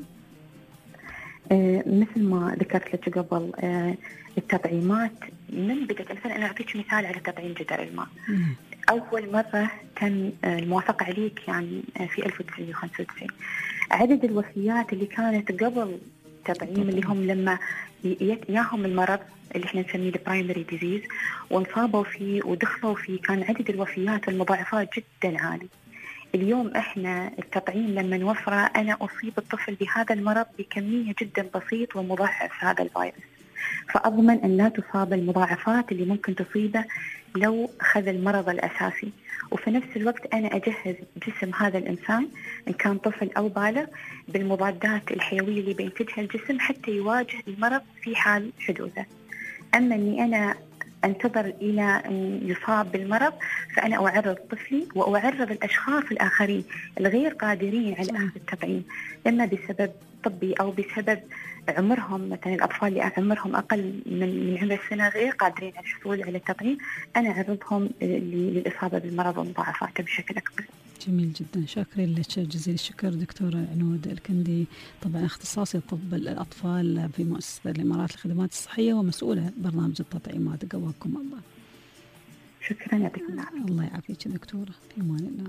Speaker 10: مثل ما ذكرت لك قبل، التطعيمات من بدأت، مثلا أنا أعطيك مثال على تطعيم جدر الماء. أول مرة تم الموافقة عليه كان في 1995. عدد الوفيات اللي كانت قبل التطعيم اللي هم لما ياهم المرض اللي احنا نسميه البرايمري ديزيز وانصابوا فيه ودخلوا فيه، كان عدد الوفيات والمضاعفات جدا عالي. اليوم احنا التطعيم لما نوفره، انا اصيب الطفل بهذا المرض بكمية جدا بسيط ومضاعف هذا الفيروس، فاضمن ان لا تصاب المضاعفات اللي ممكن تصيبه لو اخذ المرض الاساسي. وفي نفس الوقت انا اجهز جسم هذا الانسان ان كان طفل او بالغ بالمضادات الحيوية اللي بينتجها الجسم حتى يواجه المرض في حال حدوثه. اما اني انا انتظر الى ان يصاب بالمرض، فانا اعرض طفلي واعرض الاشخاص الاخرين الغير قادرين على اخذ التطعيم، اما بسبب طبي او بسبب عمرهم. مثلا الاطفال اللي عمرهم اقل من عمر السنه غير قادرين على الحصول على التطعيم، انا اعرضهم للاصابه بالمرض ومضاعفاته بشكل اكبر.
Speaker 3: جميل جدا، شاكرين لك جزيل الشكر دكتورة عنود الكندي، طبعا اختصاصي طب الأطفال في مؤسسة الإمارات للخدمات الصحية ومسؤولة برنامج التطعيمات. قواكم الله.
Speaker 10: شكرا، يعطيكم العافية.
Speaker 3: الله يعافيك دكتورة، في أمان الله.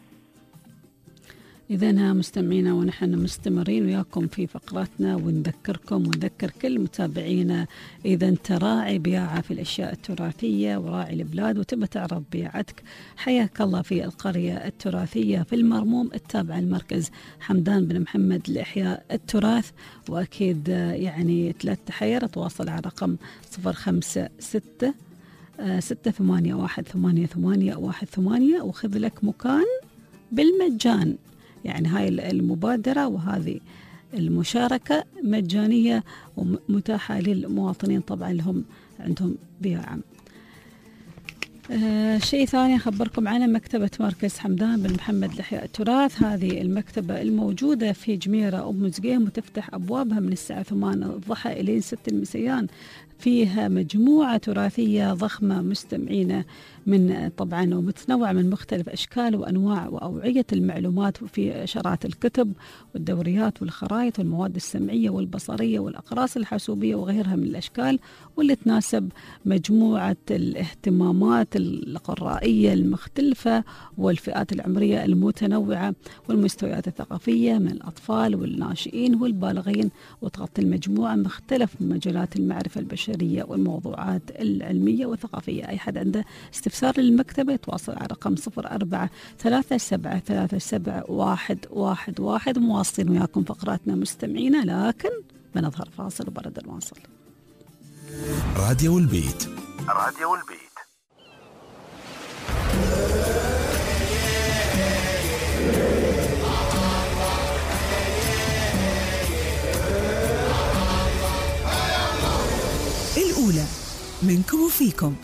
Speaker 3: إذن مستمعينا ونحن مستمرين وياكم في فقراتنا، ونذكركم ونذكر كل متابعينا إذا أنت راعي بياعة في الأشياء التراثية وراعي البلاد وتبى تعرض بيعتك، حياك الله في القرية التراثية في المرموم التابعة لمركز حمدان بن محمد لإحياء التراث. وأكيد يعني 3 تحير، تواصل على رقم 056 6818818 وخذ لك مكان بالمجان. يعني هاي المبادرة وهذه المشاركة مجانية ومتاحة للمواطنين طبعا لهم عندهم بياعة. شيء ثاني أخبركم عنه، مكتبة مركز حمدان بن محمد لإحياء التراث. هذه المكتبة الموجودة في جميرة أم مزقيم وتفتح أبوابها من الساعة 8 الضحى إلى 6 المسيان. فيها مجموعة تراثية ضخمة مستمعينة من طبعا ومتنوعة من مختلف أشكال وأنواع وأوعية المعلومات، وفي إشارات الكتب والدوريات والخرائط والمواد السمعية والبصرية والأقراص الحاسوبية وغيرها من الأشكال، واللي تناسب مجموعة الاهتمامات القرائية المختلفة والفئات العمرية المتنوعة والمستويات الثقافية من الأطفال والناشئين والبالغين. وتغطي المجموعة مختلف مجالات المعرفة البشرية والموضوعات العلمية والثقافية. أي حد عنده استفسار للمكتبة يتواصل على رقم 0437371111. مواصلين وياكم فقراتنا مستمعينا، لكن بنظهر فاصل وبرد الواصل.
Speaker 2: راديو البيت.
Speaker 12: راديو البيت.
Speaker 9: الأولى منكم وفيكم.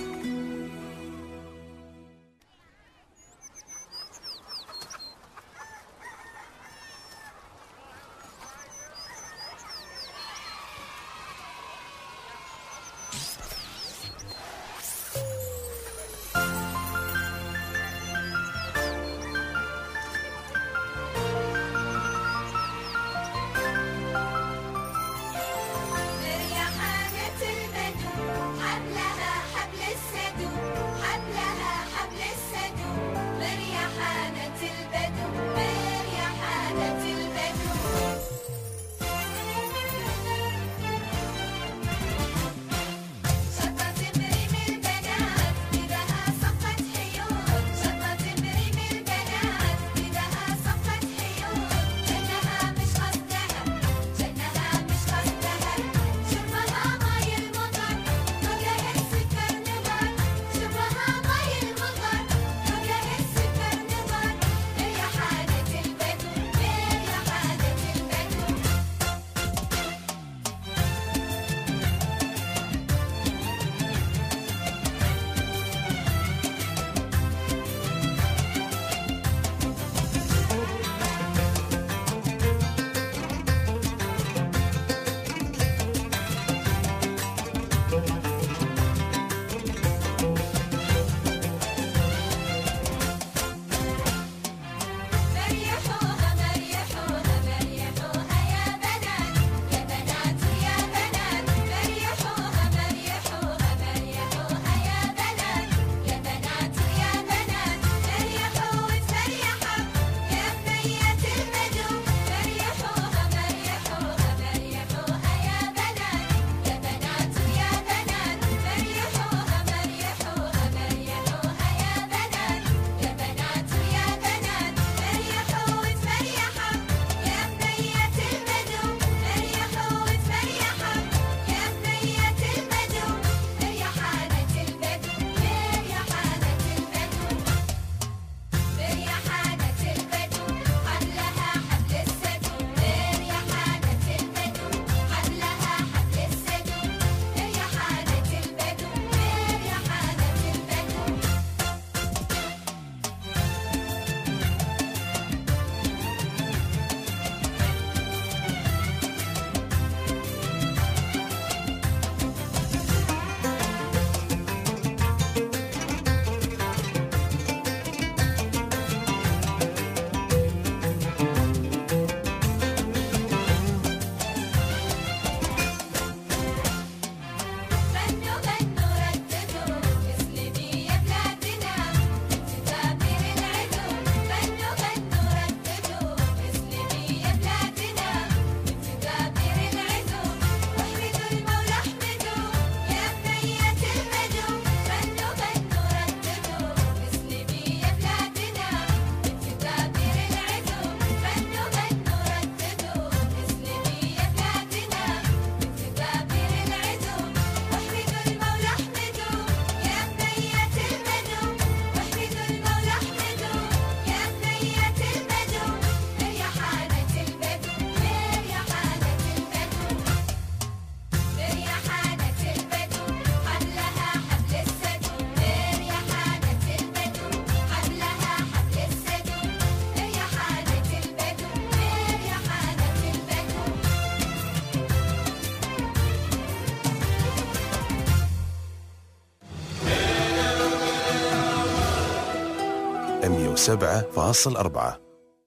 Speaker 2: 107.4.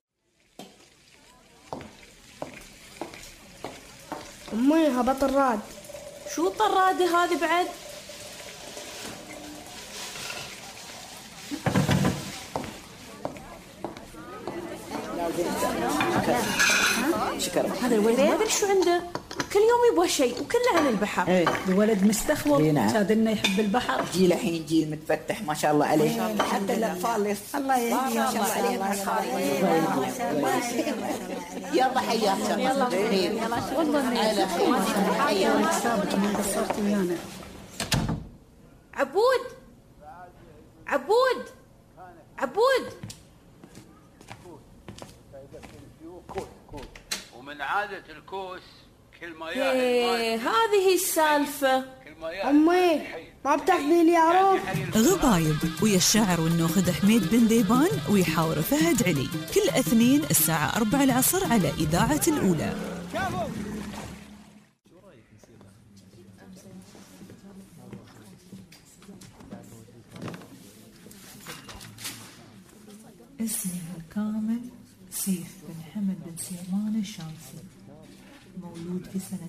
Speaker 5: أمي هبط الراد.
Speaker 22: شو الطرادة هذه بعد؟
Speaker 23: شكرا.
Speaker 22: هذا الولد ما ادري شو عنده، كل يوم يبغى شيء وكله عن البحر.
Speaker 23: ايه
Speaker 3: الولد مستخبل،
Speaker 23: نعم.
Speaker 3: شادلنا يحب البحر.
Speaker 23: جيل الحين جيل متفتح ما شاء الله عليه. حتى الاطفال الله يهديهم ما شاء الله عليهم. يلا حياك
Speaker 22: يلا خير. والله
Speaker 23: على خير.
Speaker 3: حياك سابق ما قصرت ويانا.
Speaker 22: عبود عبود عبود.
Speaker 24: ومن عادة الكوس كل ما
Speaker 22: ايه هذه السالفة.
Speaker 5: أمي ما بتاخذي لي عروض.
Speaker 9: غبايب ويا الشاعر والنوخد حميد بن ذيبان ويحاور فهد علي كل اثنين الساعة 4 العصر على إذاعة الأولى. اسمي الكامل سيف بن حمد بن سليمان الشامسي، مولود في سنة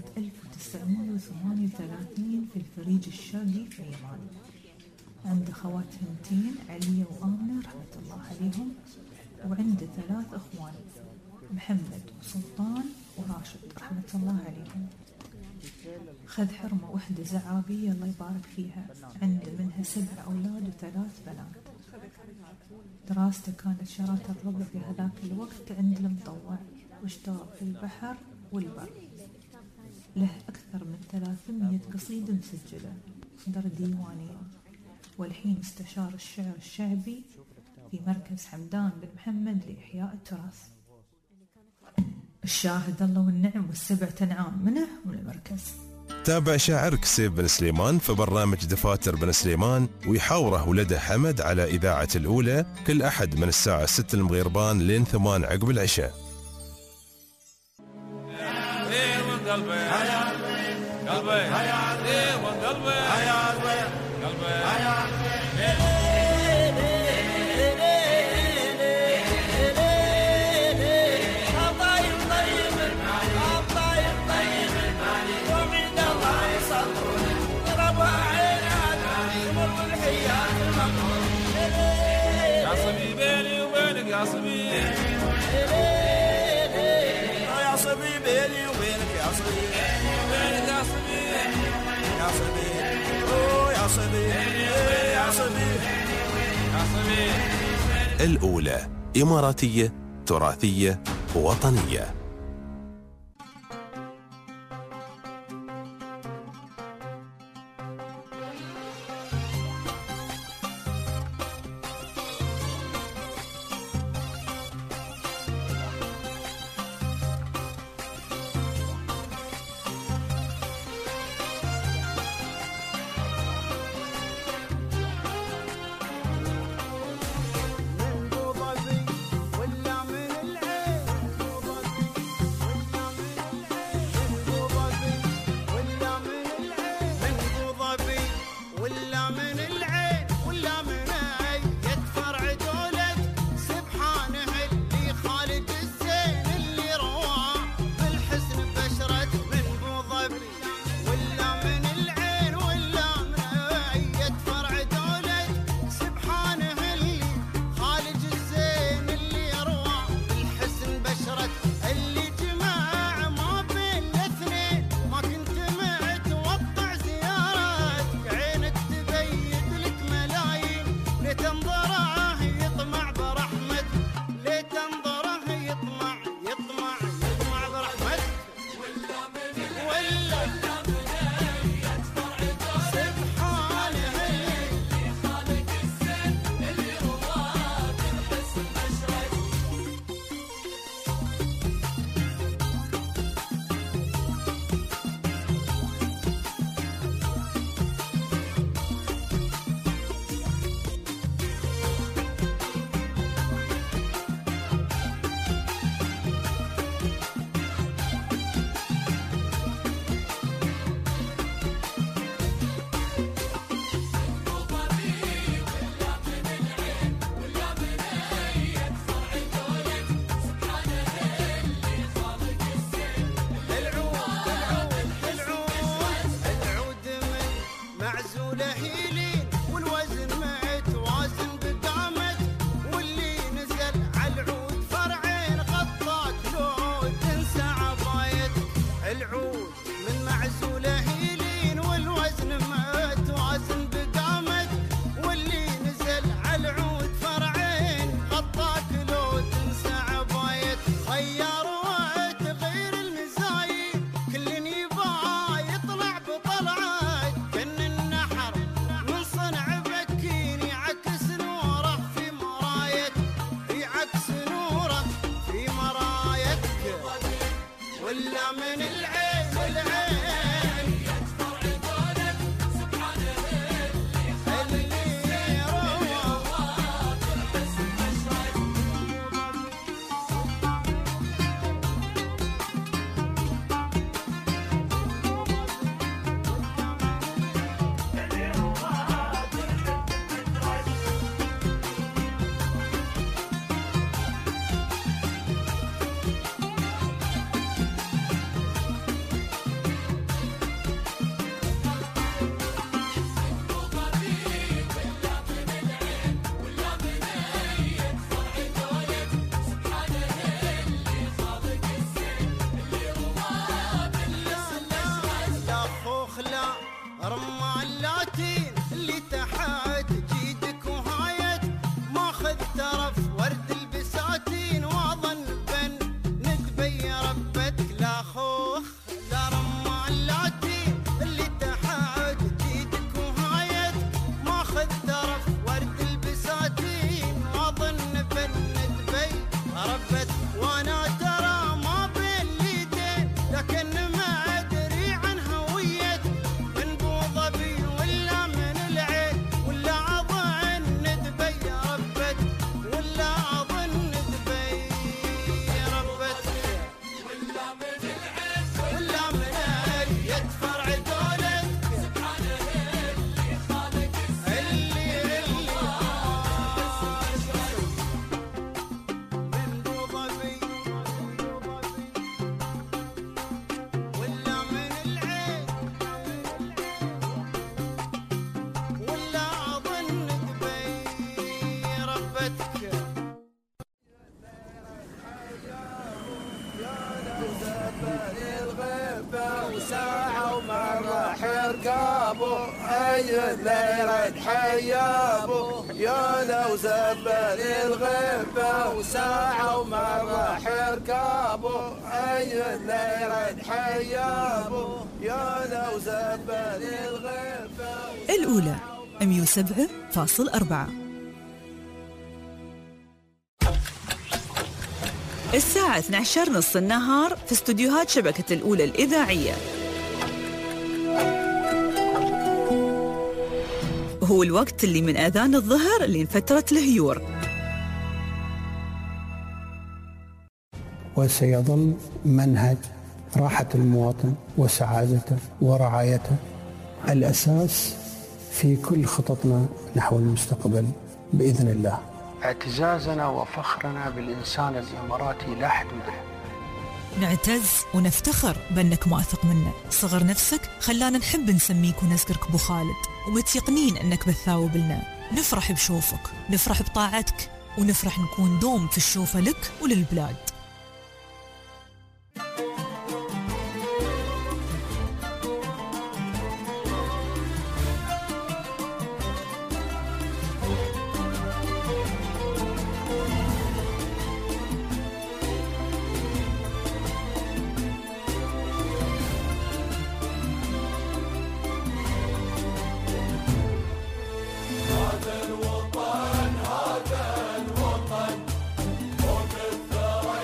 Speaker 9: 1938 في الفريج الشرقي في يمان. عنده خوات بنتين عليا وآمنة رحمة الله عليهم، وعنده 3 أخوان محمد وسلطان وراشد رحمة الله عليهم. خذ حرمة وحدة زعابية الله يبارك فيها، عنده منها 7 أولاد و3 بنات. دراسته كانت شراكة الربع في هذاك الوقت عند المطوع، واشتغل في البحر والبر. له أكثر من 300 قصيدة مسجلة در ديوانية، والحين استشار الشعر الشعبي في مركز حمدان بن محمد لإحياء التراث. الشاهد الله والنعم وال7 أنعام منه من المركز.
Speaker 2: تابع شاعرك سيف بن سليمان في برنامج دفاتر بن سليمان ويحاوره ولده حمد على إذاعة الأولى كل أحد من الساعة 6 المغيربان لين 8 عقب العشاء.
Speaker 25: يا صبي يا صبي بيني وبينك يا صبي بينك يا صبي يا صبي يا صبي يا صبي يا صبي.
Speaker 2: الأولى إماراتية تراثية وطنية.
Speaker 4: العود من معزوله هيلين والوزن ما توازن بقامت واللي نزل على العود فرعين غطاك لو تنسى عباية خيار وتغير المزايد كل يبغى يطلع بطلعات كن النحر من صنع بكين يعكس نوره في مراية يعكس نوره في مرايتك ولا من العين والعين يكثر عقالك سبحانه اللي روى بالحس المشرق رمالاتين اللي تحت جيدك وهايت ماخذ ترف ورد البساتين واظن بن ندبي ربتك لا خوخ لا رمالاتين اللي تحت جيدك وهايت ماخذ ترف ورد البساتين واظن بن ندبي ربتك وانا ترى ما بين ليدين لكن ما ادري عن هويتك من بو ظبي ولا من العين ولا اظن دبي ربت ولا اظن دبي ربت ولا من العين ولا من العين يدفر عدولك سبحانه اللي خالق اللي من بو ظبي ولا من العين ولا أظن دبي ربتك
Speaker 25: وساعة ومرة حرقابو أي الليل حيابو يا لو زبل الغيبة وساعة ومرة حرقابو أي الليل حيابو يا لو زبل الغيبة
Speaker 9: الأولى 107.4. الساعة 12 نص النهار في استوديوهات شبكة الأولى الإذاعية. هو الوقت اللي من آذان الظهر لفترة الهيور.
Speaker 11: وسيظل منهج راحة المواطن وسعادته ورعايته الأساس في كل خططنا نحو المستقبل بإذن الله.
Speaker 13: اعتزازنا وفخرنا بالإنسان الإماراتي لا حدود له.
Speaker 9: نعتز ونفتخر بأنك واثق منا. صغر نفسك خلانا نحب نسميك ونذكرك أبو خالد، ومتيقنين أنك بتثاوب لنا. نفرح بشوفك، نفرح بطاعتك، ونفرح نكون دوم في الشوفة لك وللبلاد.
Speaker 25: هذا الوطن فوق الثرى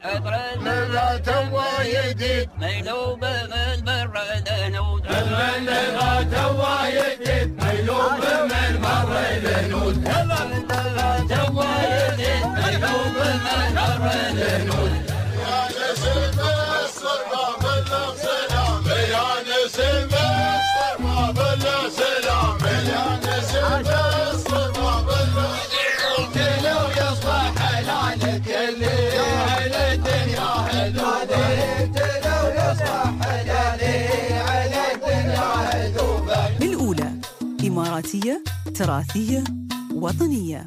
Speaker 7: خضر الملات وايديد ميلوب من برد نود الملات وايديد ميلوب من برد نود الملات وايديد ميلوب من برد نود يا نسيم الصرمة بالسلام يا نسيم الصرمة بالسلام يا نسيم الصرمة بالسلام لو يصبح حلالك اللي على الدنيا هدوبك لو يصبح حلالي على الدنيا هدوبك.
Speaker 9: بالأولى إماراتية تراثية وطنية.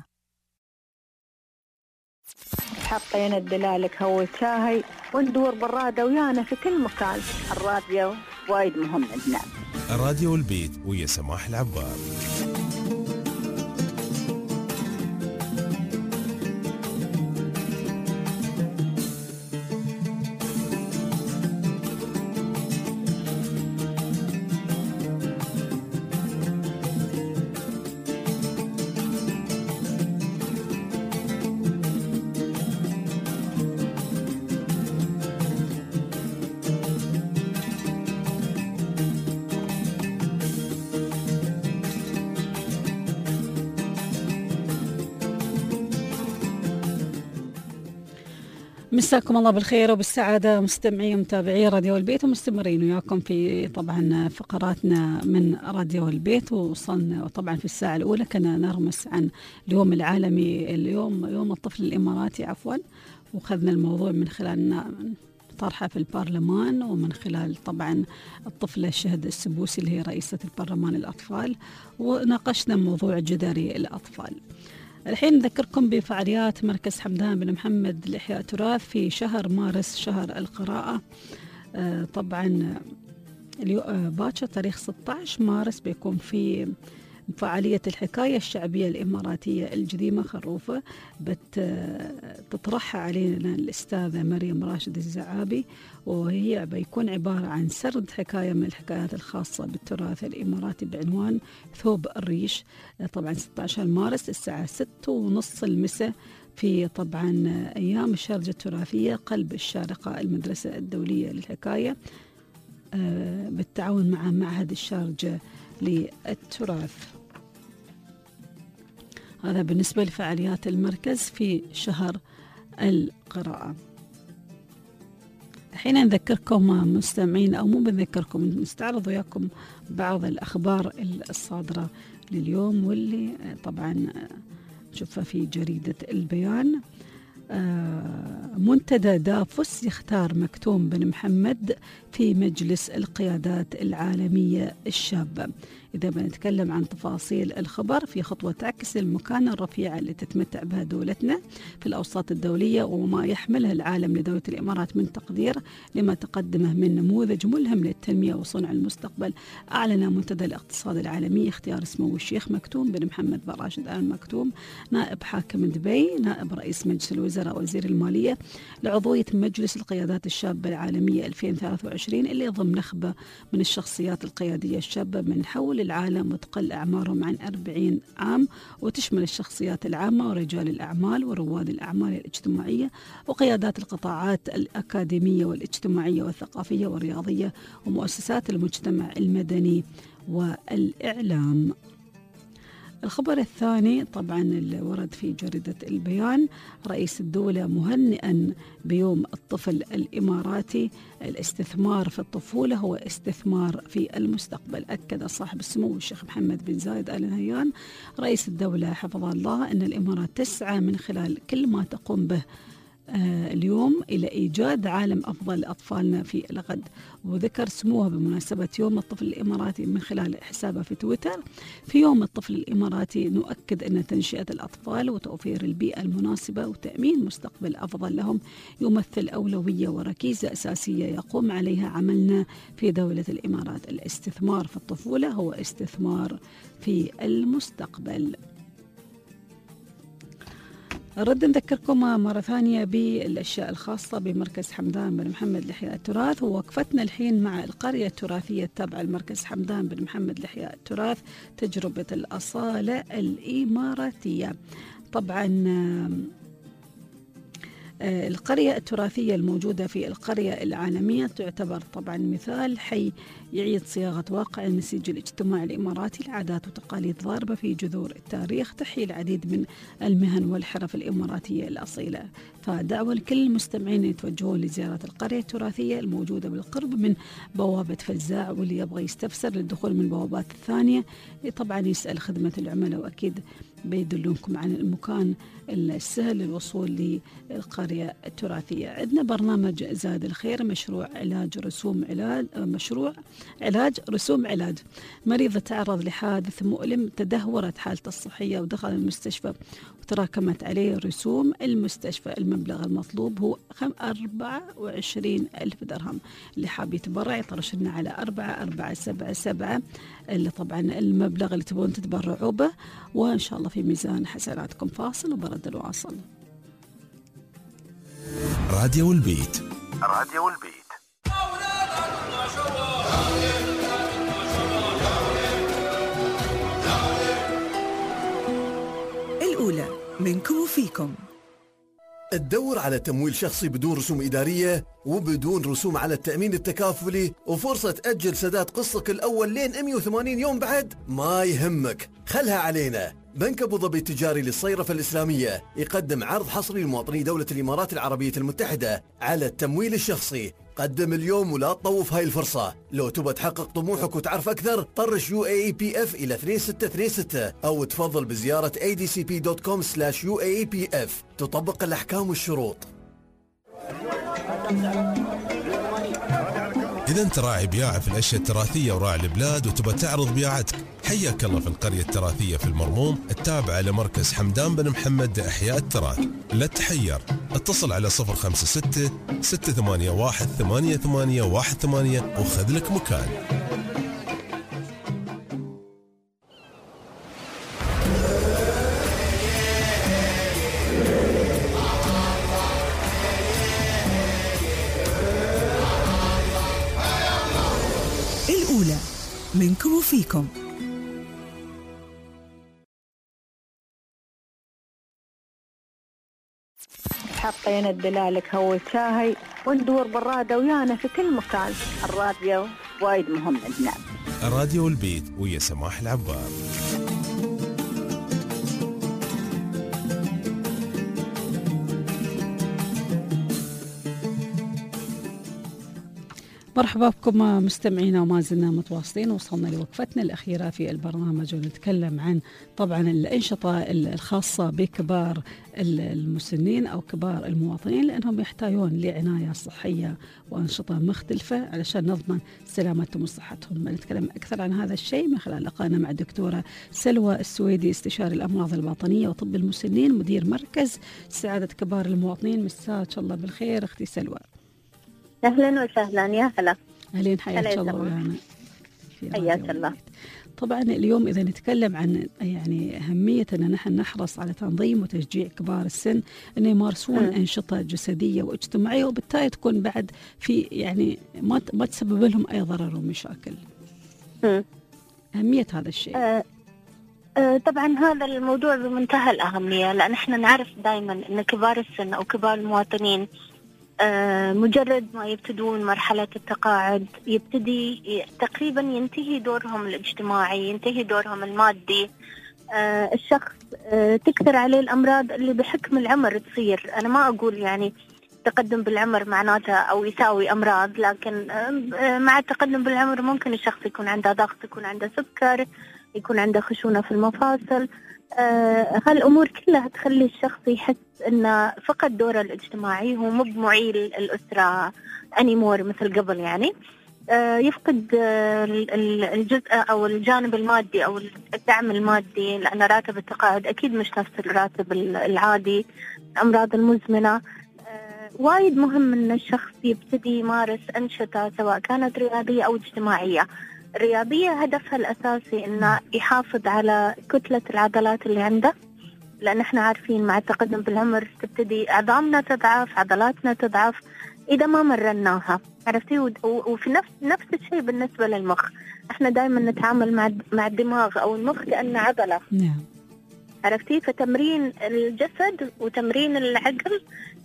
Speaker 1: حطينا الدلالك هو شاهي وندور بالرادة ويانا في كل مكان. الراديو وايد مهم عندنا.
Speaker 2: الراديو البيت ويا سماح العبار.
Speaker 3: مساكم الله بالخير وبالسعادة مستمعي ومتابعي راديو البيت، ومستمرين وياكم في طبعا فقراتنا من راديو البيت. ووصلنا طبعا في الساعة الأولى كنا نرمس عن اليوم العالمي، يوم الطفل الإماراتي عفوا، وخذنا الموضوع من خلال طرحه في البرلمان، ومن خلال طبعا الطفلة شهد السبوسي اللي هي رئيسة البرلمان الأطفال، وناقشنا موضوع جداري الأطفال. الحين نذكركم بفعاليات مركز حمدان بن محمد لإحياء تراث في شهر مارس، شهر القراءة. طبعا باكر تاريخ 16 مارس بيكون في فعالية الحكاية الشعبية الإماراتية الجديمة خروفة، بتطرحها علينا الأستاذة مريم راشد الزعابي، وهي بيكون عبارة عن سرد حكاية من الحكايات الخاصة بالتراث الإماراتي بعنوان ثوب الريش. طبعا 16 مارس الساعة 6:30 المساء في طبعا أيام الشارجة التراثية قلب الشارقة المدرسة الدولية للحكاية بالتعاون مع معهد الشارجة للتراث. هذا بالنسبة لفعاليات المركز في شهر القراءة. الحين نذكركم مستمعين، أو مو بنذكركم، نستعرض وياكم بعض الأخبار الصادرة لليوم واللي طبعا نشوفها في جريدة البيان. منتدى دافوس يختار مكتوم بن محمد في مجلس القيادات العالمية الشابة. إذا بنتكلم عن تفاصيل الخبر، في خطوة تعكس المكانة الرفيعة اللي تتمتع بها دولتنا في الأوساط الدولية وما يحملها العالم لدولة الإمارات من تقدير لما تقدمه من نموذج ملهم للتنمية وصنع المستقبل. أعلن منتدى الاقتصاد العالمي اختيار سمو الشيخ مكتوم بن محمد بن راشد آل مكتوم نائب حاكم دبي، نائب رئيس مجلس الوزراء وزير المالية، لعضوية مجلس القيادات الشابة العالمية 2023 اللي يضم نخبة من الشخصيات القيادية الشابة من حول العالم وتقل أعمارهم عن 40 عام، وتشمل الشخصيات العامة ورجال الأعمال ورواد الأعمال الاجتماعية وقيادات القطاعات الأكاديمية والاجتماعية والثقافية والرياضية ومؤسسات المجتمع المدني والإعلام. الخبر الثاني طبعا اللي ورد في جريدة البيان، رئيس الدولة مهنئا بيوم الطفل الإماراتي، الاستثمار في الطفولة هو استثمار في المستقبل. أكد صاحب السمو الشيخ محمد بن زايد آل نهيان رئيس الدولة حفظه الله أن الإمارات تسعى من خلال كل ما تقوم به اليوم إلى إيجاد عالم أفضل لأطفالنا في الغد. وذكر سموه بمناسبة يوم الطفل الإماراتي من خلال حسابه في تويتر: في يوم الطفل الإماراتي نؤكد أن تنشئة الأطفال وتوفير البيئة المناسبة وتأمين مستقبل أفضل لهم يمثل أولوية وركيزة أساسية يقوم عليها عملنا في دولة الإمارات. الاستثمار في الطفولة هو استثمار في المستقبل. نرد نذكركم مرة ثانية بالأشياء الخاصة بمركز حمدان بن محمد لإحياء التراث، ووقفتنا الحين مع القرية التراثية التابعة لمركز حمدان بن محمد لإحياء التراث، تجربة الأصالة الإماراتية. طبعا القرية التراثية الموجودة في القرية العالمية تعتبر طبعا مثال حي يعيد صياغة واقع النسيج الاجتماعي الإماراتي، العادات وتقاليد ضاربة في جذور التاريخ، تحيي العديد من المهن والحرف الإماراتية الأصيلة. فدعوة لكل المستمعين يتوجهون لزيارة القرية التراثية الموجودة بالقرب من بوابة فزاع، واللي يبغى يستفسر للدخول من البوابات الثانية طبعا يسأل خدمة العملاء، وأكيد بيدلونكم عن المكان السهل للوصول للقرية التراثية. عندنا برنامج زاد الخير، مشروع علاج رسوم علاج مريضة تعرض لحادث مؤلم، تدهورت حالته الصحية ودخل المستشفى وتراكمت عليه رسوم المستشفى. المبلغ المطلوب هو 24,000 درهم. اللي حاب يتبرع يطرش لنا على 4477 اللي طبعا المبلغ اللي تبون تتبرعوا به، وإن شاء الله في ميزان حسناتكم. فاصل وبرد الواصل.
Speaker 2: راديو البيت.
Speaker 9: الأولى منكم وفيكم.
Speaker 8: تدور على تمويل شخصي بدون رسوم إدارية وبدون رسوم على التأمين التكافلي وفرصة تأجل سداد قسطك الأول لين 180 يوم بعد؟ ما يهمك، خلها علينا. بنك أبو ظبي التجاري للصيرفة الإسلامية يقدم عرض حصري لمواطني دولة الإمارات العربية المتحدة على التمويل الشخصي. قدم اليوم ولا تطوف هاي الفرصة. لو تبى تحقق طموحك وتعرف أكثر طرش UAEPF إلى 2636 أو تفضل بزيارة adcp.com/UAEPF. تطبق الأحكام والشروط.
Speaker 2: إذا أنت راعي بياعة في الأشياء التراثية وراعي البلاد وتبى تعرض بياعتك، حياك الله في القرية التراثية في المرموم التابعة لمركز حمدان بن محمد لإحياء التراث. لا تحير، اتصل على 056-681-8818 وخذ لك مكان.
Speaker 9: الأولى منكم وفيكم.
Speaker 1: حطينا الدلالك هو شاهي وندور بالرادة ويانا في كل مكان. الراديو وايد مهم عندنا.
Speaker 2: راديو البيت ويا سماح العبار.
Speaker 3: مرحبا بكم مستمعينا، وما زلنا متواصلين. وصلنا لوقفتنا الأخيرة في البرنامج ونتكلم عن طبعا الأنشطة الخاصة بكبار المسنين أو كبار المواطنين، لأنهم يحتاجون لعناية صحية وأنشطة مختلفة علشان نضمن سلامتهم وصحتهم. نتكلم أكثر عن هذا الشيء من خلال لقائنا مع الدكتورة سلوى السويدي، استشاري الأمراض الباطنية وطب المسنين، مدير مركز سعادة كبار المواطنين. مساك الله بالخير أختي سلوى.
Speaker 14: أهلا وسهلا، يا هلا.
Speaker 3: أهلين، حياك الله ويانا.
Speaker 14: حياك الله.
Speaker 3: طبعا اليوم إذا نتكلم عن يعني أهمية أن نحن نحرص على تنظيم وتشجيع كبار السن أن يمارسون أنشطة جسدية واجتماعية، وبالتالي تكون بعد في يعني ما تسبب لهم أي ضرر ومشاكل. أهمية هذا الشيء.
Speaker 14: طبعا هذا الموضوع بمنتهى الأهمية، لأن احنا نعرف دائما أن كبار السن أو كبار المواطنين مجرد ما يبتدون مرحلة التقاعد يبتدي تقريبا ينتهي دورهم الاجتماعي، ينتهي دورهم المادي. الشخص تكثر عليه الأمراض اللي بحكم العمر تصير. أنا ما أقول يعني تقدم بالعمر معناته أو يساوي أمراض، لكن مع التقدم بالعمر ممكن الشخص يكون عنده ضغط، يكون عنده سكر، يكون عنده خشونة في المفاصل. هالأمور كلها تخلي الشخص يحس أنه فقد دوره الاجتماعي، هو مو بمعيل الأسرة أنيمور مثل قبل يعني. يفقد الجزء أو الجانب المادي أو الدعم المادي، لأن راتب التقاعد أكيد مش نفس الراتب العادي. الأمراض المزمنة وايد مهم أن الشخص يبتدي يمارس أنشطة سواء كانت رياضية أو اجتماعية. الرياضية هدفها الأساسي إنه يحافظ على كتلة العضلات اللي عنده، لأن احنا عارفين مع التقدم بالعمر تبتدي عظامنا تضعف، عضلاتنا تضعف إذا ما مرناها، عرفتي؟ وفي نفس الشيء بالنسبة للمخ. احنا دائما نتعامل مع الدماغ أو المخ كأنه عضلة.
Speaker 3: نعم.
Speaker 14: عرفتي؟ فتمرين الجسد وتمرين العقل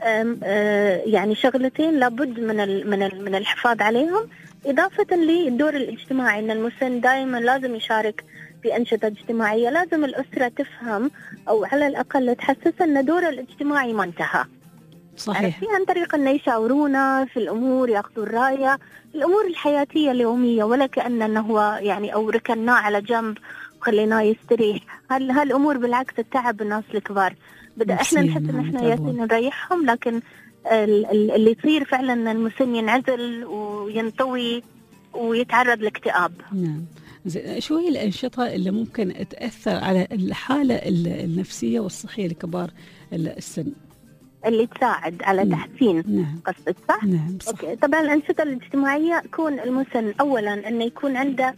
Speaker 14: يعني شغلتين لابد من الحفاظ عليهم، إضافة للدور الاجتماعي، أن المسن دائما لازم يشارك في أنشطة اجتماعية. لازم الأسرة تفهم أو على الأقل تحسس أن دوره الاجتماعي ما انتهى.
Speaker 3: صحيح.
Speaker 14: عن طريق أن يشاورونا في الأمور، يأخذوا الراية، الأمور الحياتية اليومية، ولا كأنه هو يعني أو ركناه على جنب وخليناه يستريح. هالأمور بالعكس التعب الناس الكبار. احنا نحس ان احنا ياسين نريحهم، لكن اللي يصير فعلا ان المسن ينعزل وينطوي ويتعرض لاكتئاب.
Speaker 3: نعم. شو هي الأنشطة اللي ممكن تأثر على الحالة النفسية والصحية لكبار السن؟
Speaker 14: اللي تساعد على تحسين قصدك صح؟
Speaker 3: نعم صح.
Speaker 14: أوكي. طبعا الأنشطة الاجتماعية يكون المسن أولا أنه يكون عنده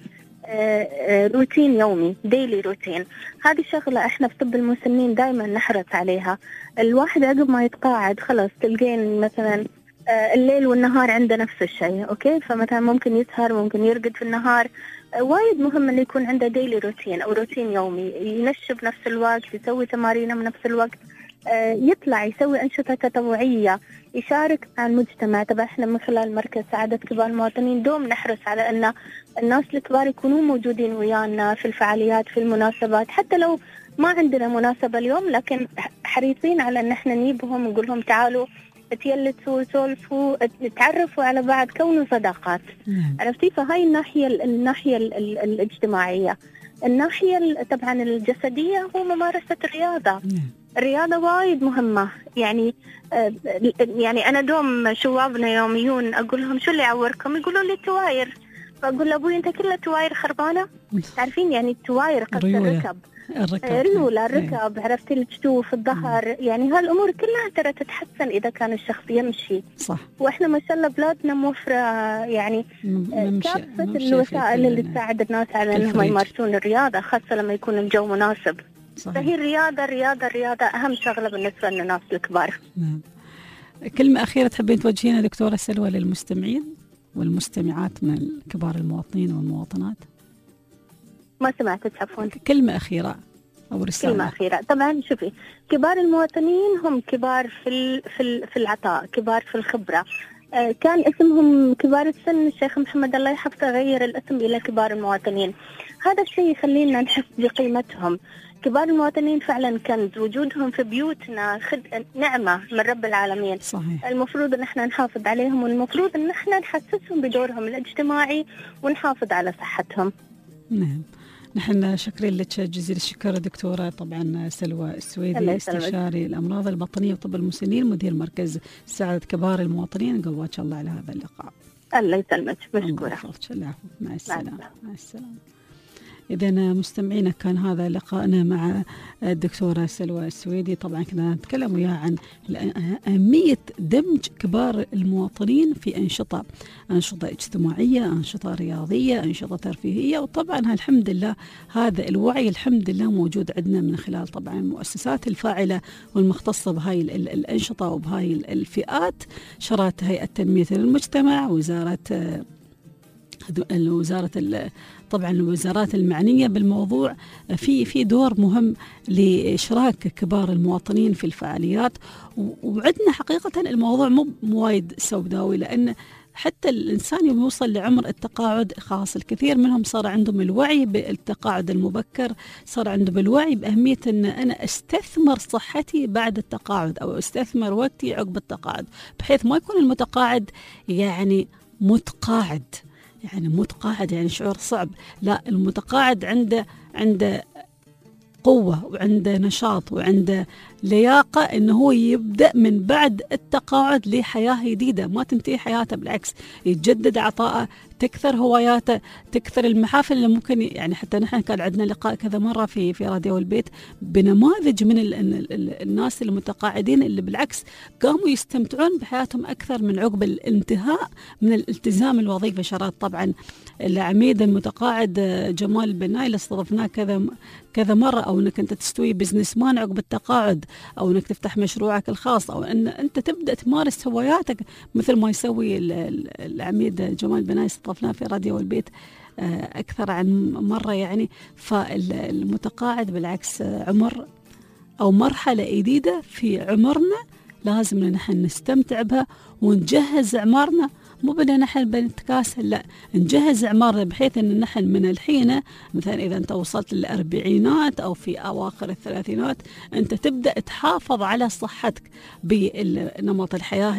Speaker 14: روتين يومي، ديلي روتين. هذه شغلة احنا في طب المسنين دائما نحرص عليها. الواحد عقب ما يتقاعد خلاص تلقين مثلا الليل والنهار عنده نفس الشيء، اوكي؟ فمثلا ممكن يسهر، ممكن يرقد في النهار. وايد مهم انه يكون عنده ديلي روتين او روتين يومي، ينشب بنفس الوقت، يسوي تمارينه بنفس الوقت، يطلع يسوي أنشطة تطوعية، يشارك مع المجتمع. طبعا احنا من خلال مركز سعادة كبار المواطنين دوم نحرص على أن الناس الكبار يكونوا موجودين ويانا في الفعاليات، في المناسبات، حتى لو ما عندنا مناسبة اليوم، لكن حريصين على أن احنا نجيبهم ونقول لهم تعالوا تيلتوا سولفوا تعرفوا على بعض، كونوا صداقات. عرفتي؟ فهاي الناحية الاجتماعية. الناحية طبعا الجسدية هو ممارسة الرياضة. الرياضة وايد مهمة. يعني أنا دوم شوابنا يوميون أقول لهم شو اللي يعوركم؟ يقولوا لي التواير. فأقول لأبوي أنت كلها تواير خربانة. تعرفين يعني التواير قصد الركب، ريولة الركب، عرفتي؟ الجتوف، الظهر، يعني هالأمور كلها ترى تتحسن إذا كان الشخص يمشي.
Speaker 3: صح.
Speaker 14: وإحنا ما شاء الله بلادنا موفرة يعني كافة الوسائل اللي تساعد الناس على أنهم يمارسون الرياضة، خاصة لما يكون الجو مناسب. صحيح. فهي الرياضة أهم شغلة بالنسبة للناس الكبار.
Speaker 3: نعم. كلمة أخيرة تحبين توجهينها دكتورة سلوى للمستمعين والمستمعات من كبار المواطنين والمواطنات؟
Speaker 14: ما سمعت عفوا.
Speaker 3: كلمة أخيرة أو رسالة.
Speaker 14: كلمة أخيرة. طبعا شوفي، كبار المواطنين هم كبار في العطاء، كبار في الخبرة. كان اسمهم كبار السن، الشيخ محمد الله يحفظه غير الاسم إلى كبار المواطنين. هذا الشيء يخلينا نحس بقيمتهم. كبار المواطنين فعلا كنز، وجودهم في بيوتنا نعمة من رب العالمين.
Speaker 3: صحيح.
Speaker 14: المفروض ان احنا نحافظ عليهم، والمفروض ان احنا نحسسهم بدورهم الاجتماعي ونحافظ على صحتهم.
Speaker 3: نعم. نحن شكرين لك جزيل الشكر دكتورة طبعا سلوى السويدي، استشاري الأمراض البطنية وطب المسنين، مدير مركز سعادة كبار المواطنين. قواك الله على هذا اللقاء.
Speaker 14: الله يسلمك، مشكورة.
Speaker 3: العفو. مع السلامة. مع السلامة. إذا مستمعينا كان هذا لقاءنا مع الدكتورة سلوى السويدي. طبعا كنا نتكلم وياها عن أهمية دمج كبار المواطنين في أنشطة اجتماعية، أنشطة رياضية، أنشطة ترفيهية. وطبعا الحمد لله هذا الوعي الحمد لله موجود عندنا من خلال طبعا المؤسسات الفاعلة والمختصة بهاي الأنشطة وبهاي الفئات. شرعت هيئة تنمية المجتمع، طبعا الوزارات المعنية بالموضوع في دور مهم لإشراك كبار المواطنين في الفعاليات. وعندنا حقيقة الموضوع مو وايد سوداوي، لأن حتى الإنسان يوم يوصل لعمر التقاعد خلاص الكثير منهم صار عندهم الوعي بالتقاعد المبكر، صار عندهم الوعي بأهمية أن أنا أستثمر صحتي بعد التقاعد أو أستثمر وقتي عقب التقاعد، بحيث ما يكون المتقاعد يعني متقاعد يعني شعور صعب. لا، المتقاعد عنده قوة وعنده نشاط وعنده لياقة إنه هو يبدأ من بعد التقاعد لحياة جديدة ما تنتهي حياته، بالعكس يتجدد عطاءه، تكثر هواياته، تكثر المحافل اللي ممكن يعني. حتى نحن كان عندنا لقاء كذا مرة في راديو البيت بنماذج من الناس المتقاعدين اللي بالعكس قاموا يستمتعون بحياتهم أكثر من عقب الانتهاء من الالتزام الوظيفي. شرط طبعا العميد المتقاعد جمال البناي اللي استضفناه كذا مرة، أو أنك أنت تستوي بزنس مان عقب التقاعد، أو أنك تفتح مشروعك الخاص، أو أن أنت تبدأ تمارس هواياتك مثل ما يسوي العميد جمال بناي استضفناه في راديو البيت أكثر عن مرة يعني. فالمتقاعد بالعكس عمر أو مرحلة جديدة في عمرنا لازم نحن نستمتع بها ونجهز أعمارنا، مو بأن نحن بنتكاسل، لا نجهز أعمارنا بحيث أن نحن من الحين مثلا إذا أنت وصلت للأربعينات أو في أواخر الثلاثينات أنت تبدأ تحافظ على صحتك بنمط الحياة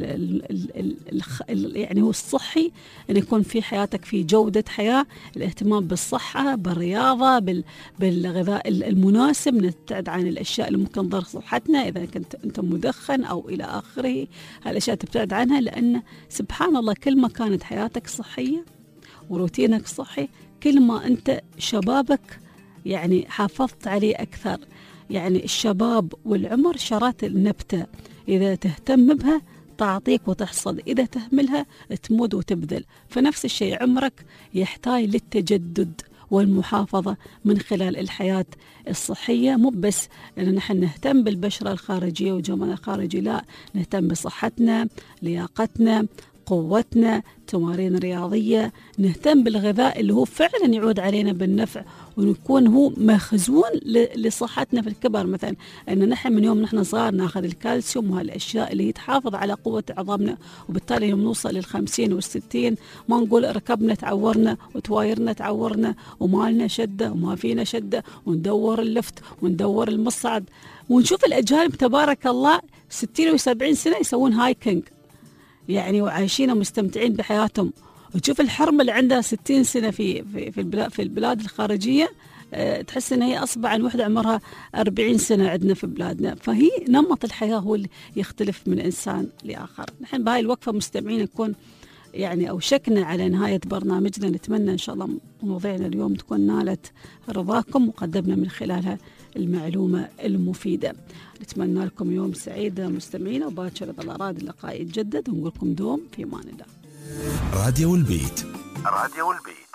Speaker 3: يعني هو الصحي، أن يكون في حياتك في جودة حياة، الاهتمام بالصحة، بالرياضة، بالغذاء المناسب، نبتعد عن الأشياء اللي ممكن تضر صحتنا إذا كنت أنت مدخن أو إلى آخره، هالأشياء تبتعد عنها، لأن سبحان الله كل ما كانت حياتك صحية وروتينك صحي كل ما أنت شبابك يعني حافظت عليه أكثر. يعني الشباب والعمر شرات النبتة، إذا تهتم بها تعطيك وتحصد، إذا تهملها تموت وتبذل. فنفس الشيء عمرك يحتاج للتجدد والمحافظة من خلال الحياة الصحية، مو بس أن نحن نهتم بالبشرة الخارجية وجمالنا الخارجي، لا نهتم بصحتنا، لياقتنا، قوتنا، تمارين رياضية، نهتم بالغذاء اللي هو فعلا يعود علينا بالنفع ونكون هو مخزون لصحتنا في الكبر. مثلا أن نحن من يوم نحن صغار ناخذ الكالسيوم وهالأشياء اللي تحافظ على قوة عظامنا، وبالتالي يوم نوصل لل50 وال60 ما نقول ركبنا تعورنا وتوايرنا تعورنا وما لنا شدة وما فينا شدة، وندور اللفت وندور المصعد، ونشوف الأجانب تبارك الله 60 و70 سنة يسوون هايكينج يعني وعايشين ومستمتعين بحياتهم، وتشوف الحرمة اللي عندها 60 سنة في البلاد الخارجية تحس ان هي اصبح عن وحده عمرها 40 سنة عندنا في بلادنا. فهي نمط الحياة هو اللي يختلف من انسان لاخر. نحن بهاي الوقفة مستمعين نكون يعني اوشكنا على نهاية برنامجنا، نتمنى ان شاء الله مواضيعنا اليوم تكون نالت رضاكم وقدمنا من خلالها المعلومة المفيدة. نتمنى لكم يوم سعيد مستمعين، وباكر الله راد اللقاء يتجدد، ونقول لكم دوم في امان الله.
Speaker 2: راديو البيت.
Speaker 12: راديو البيت.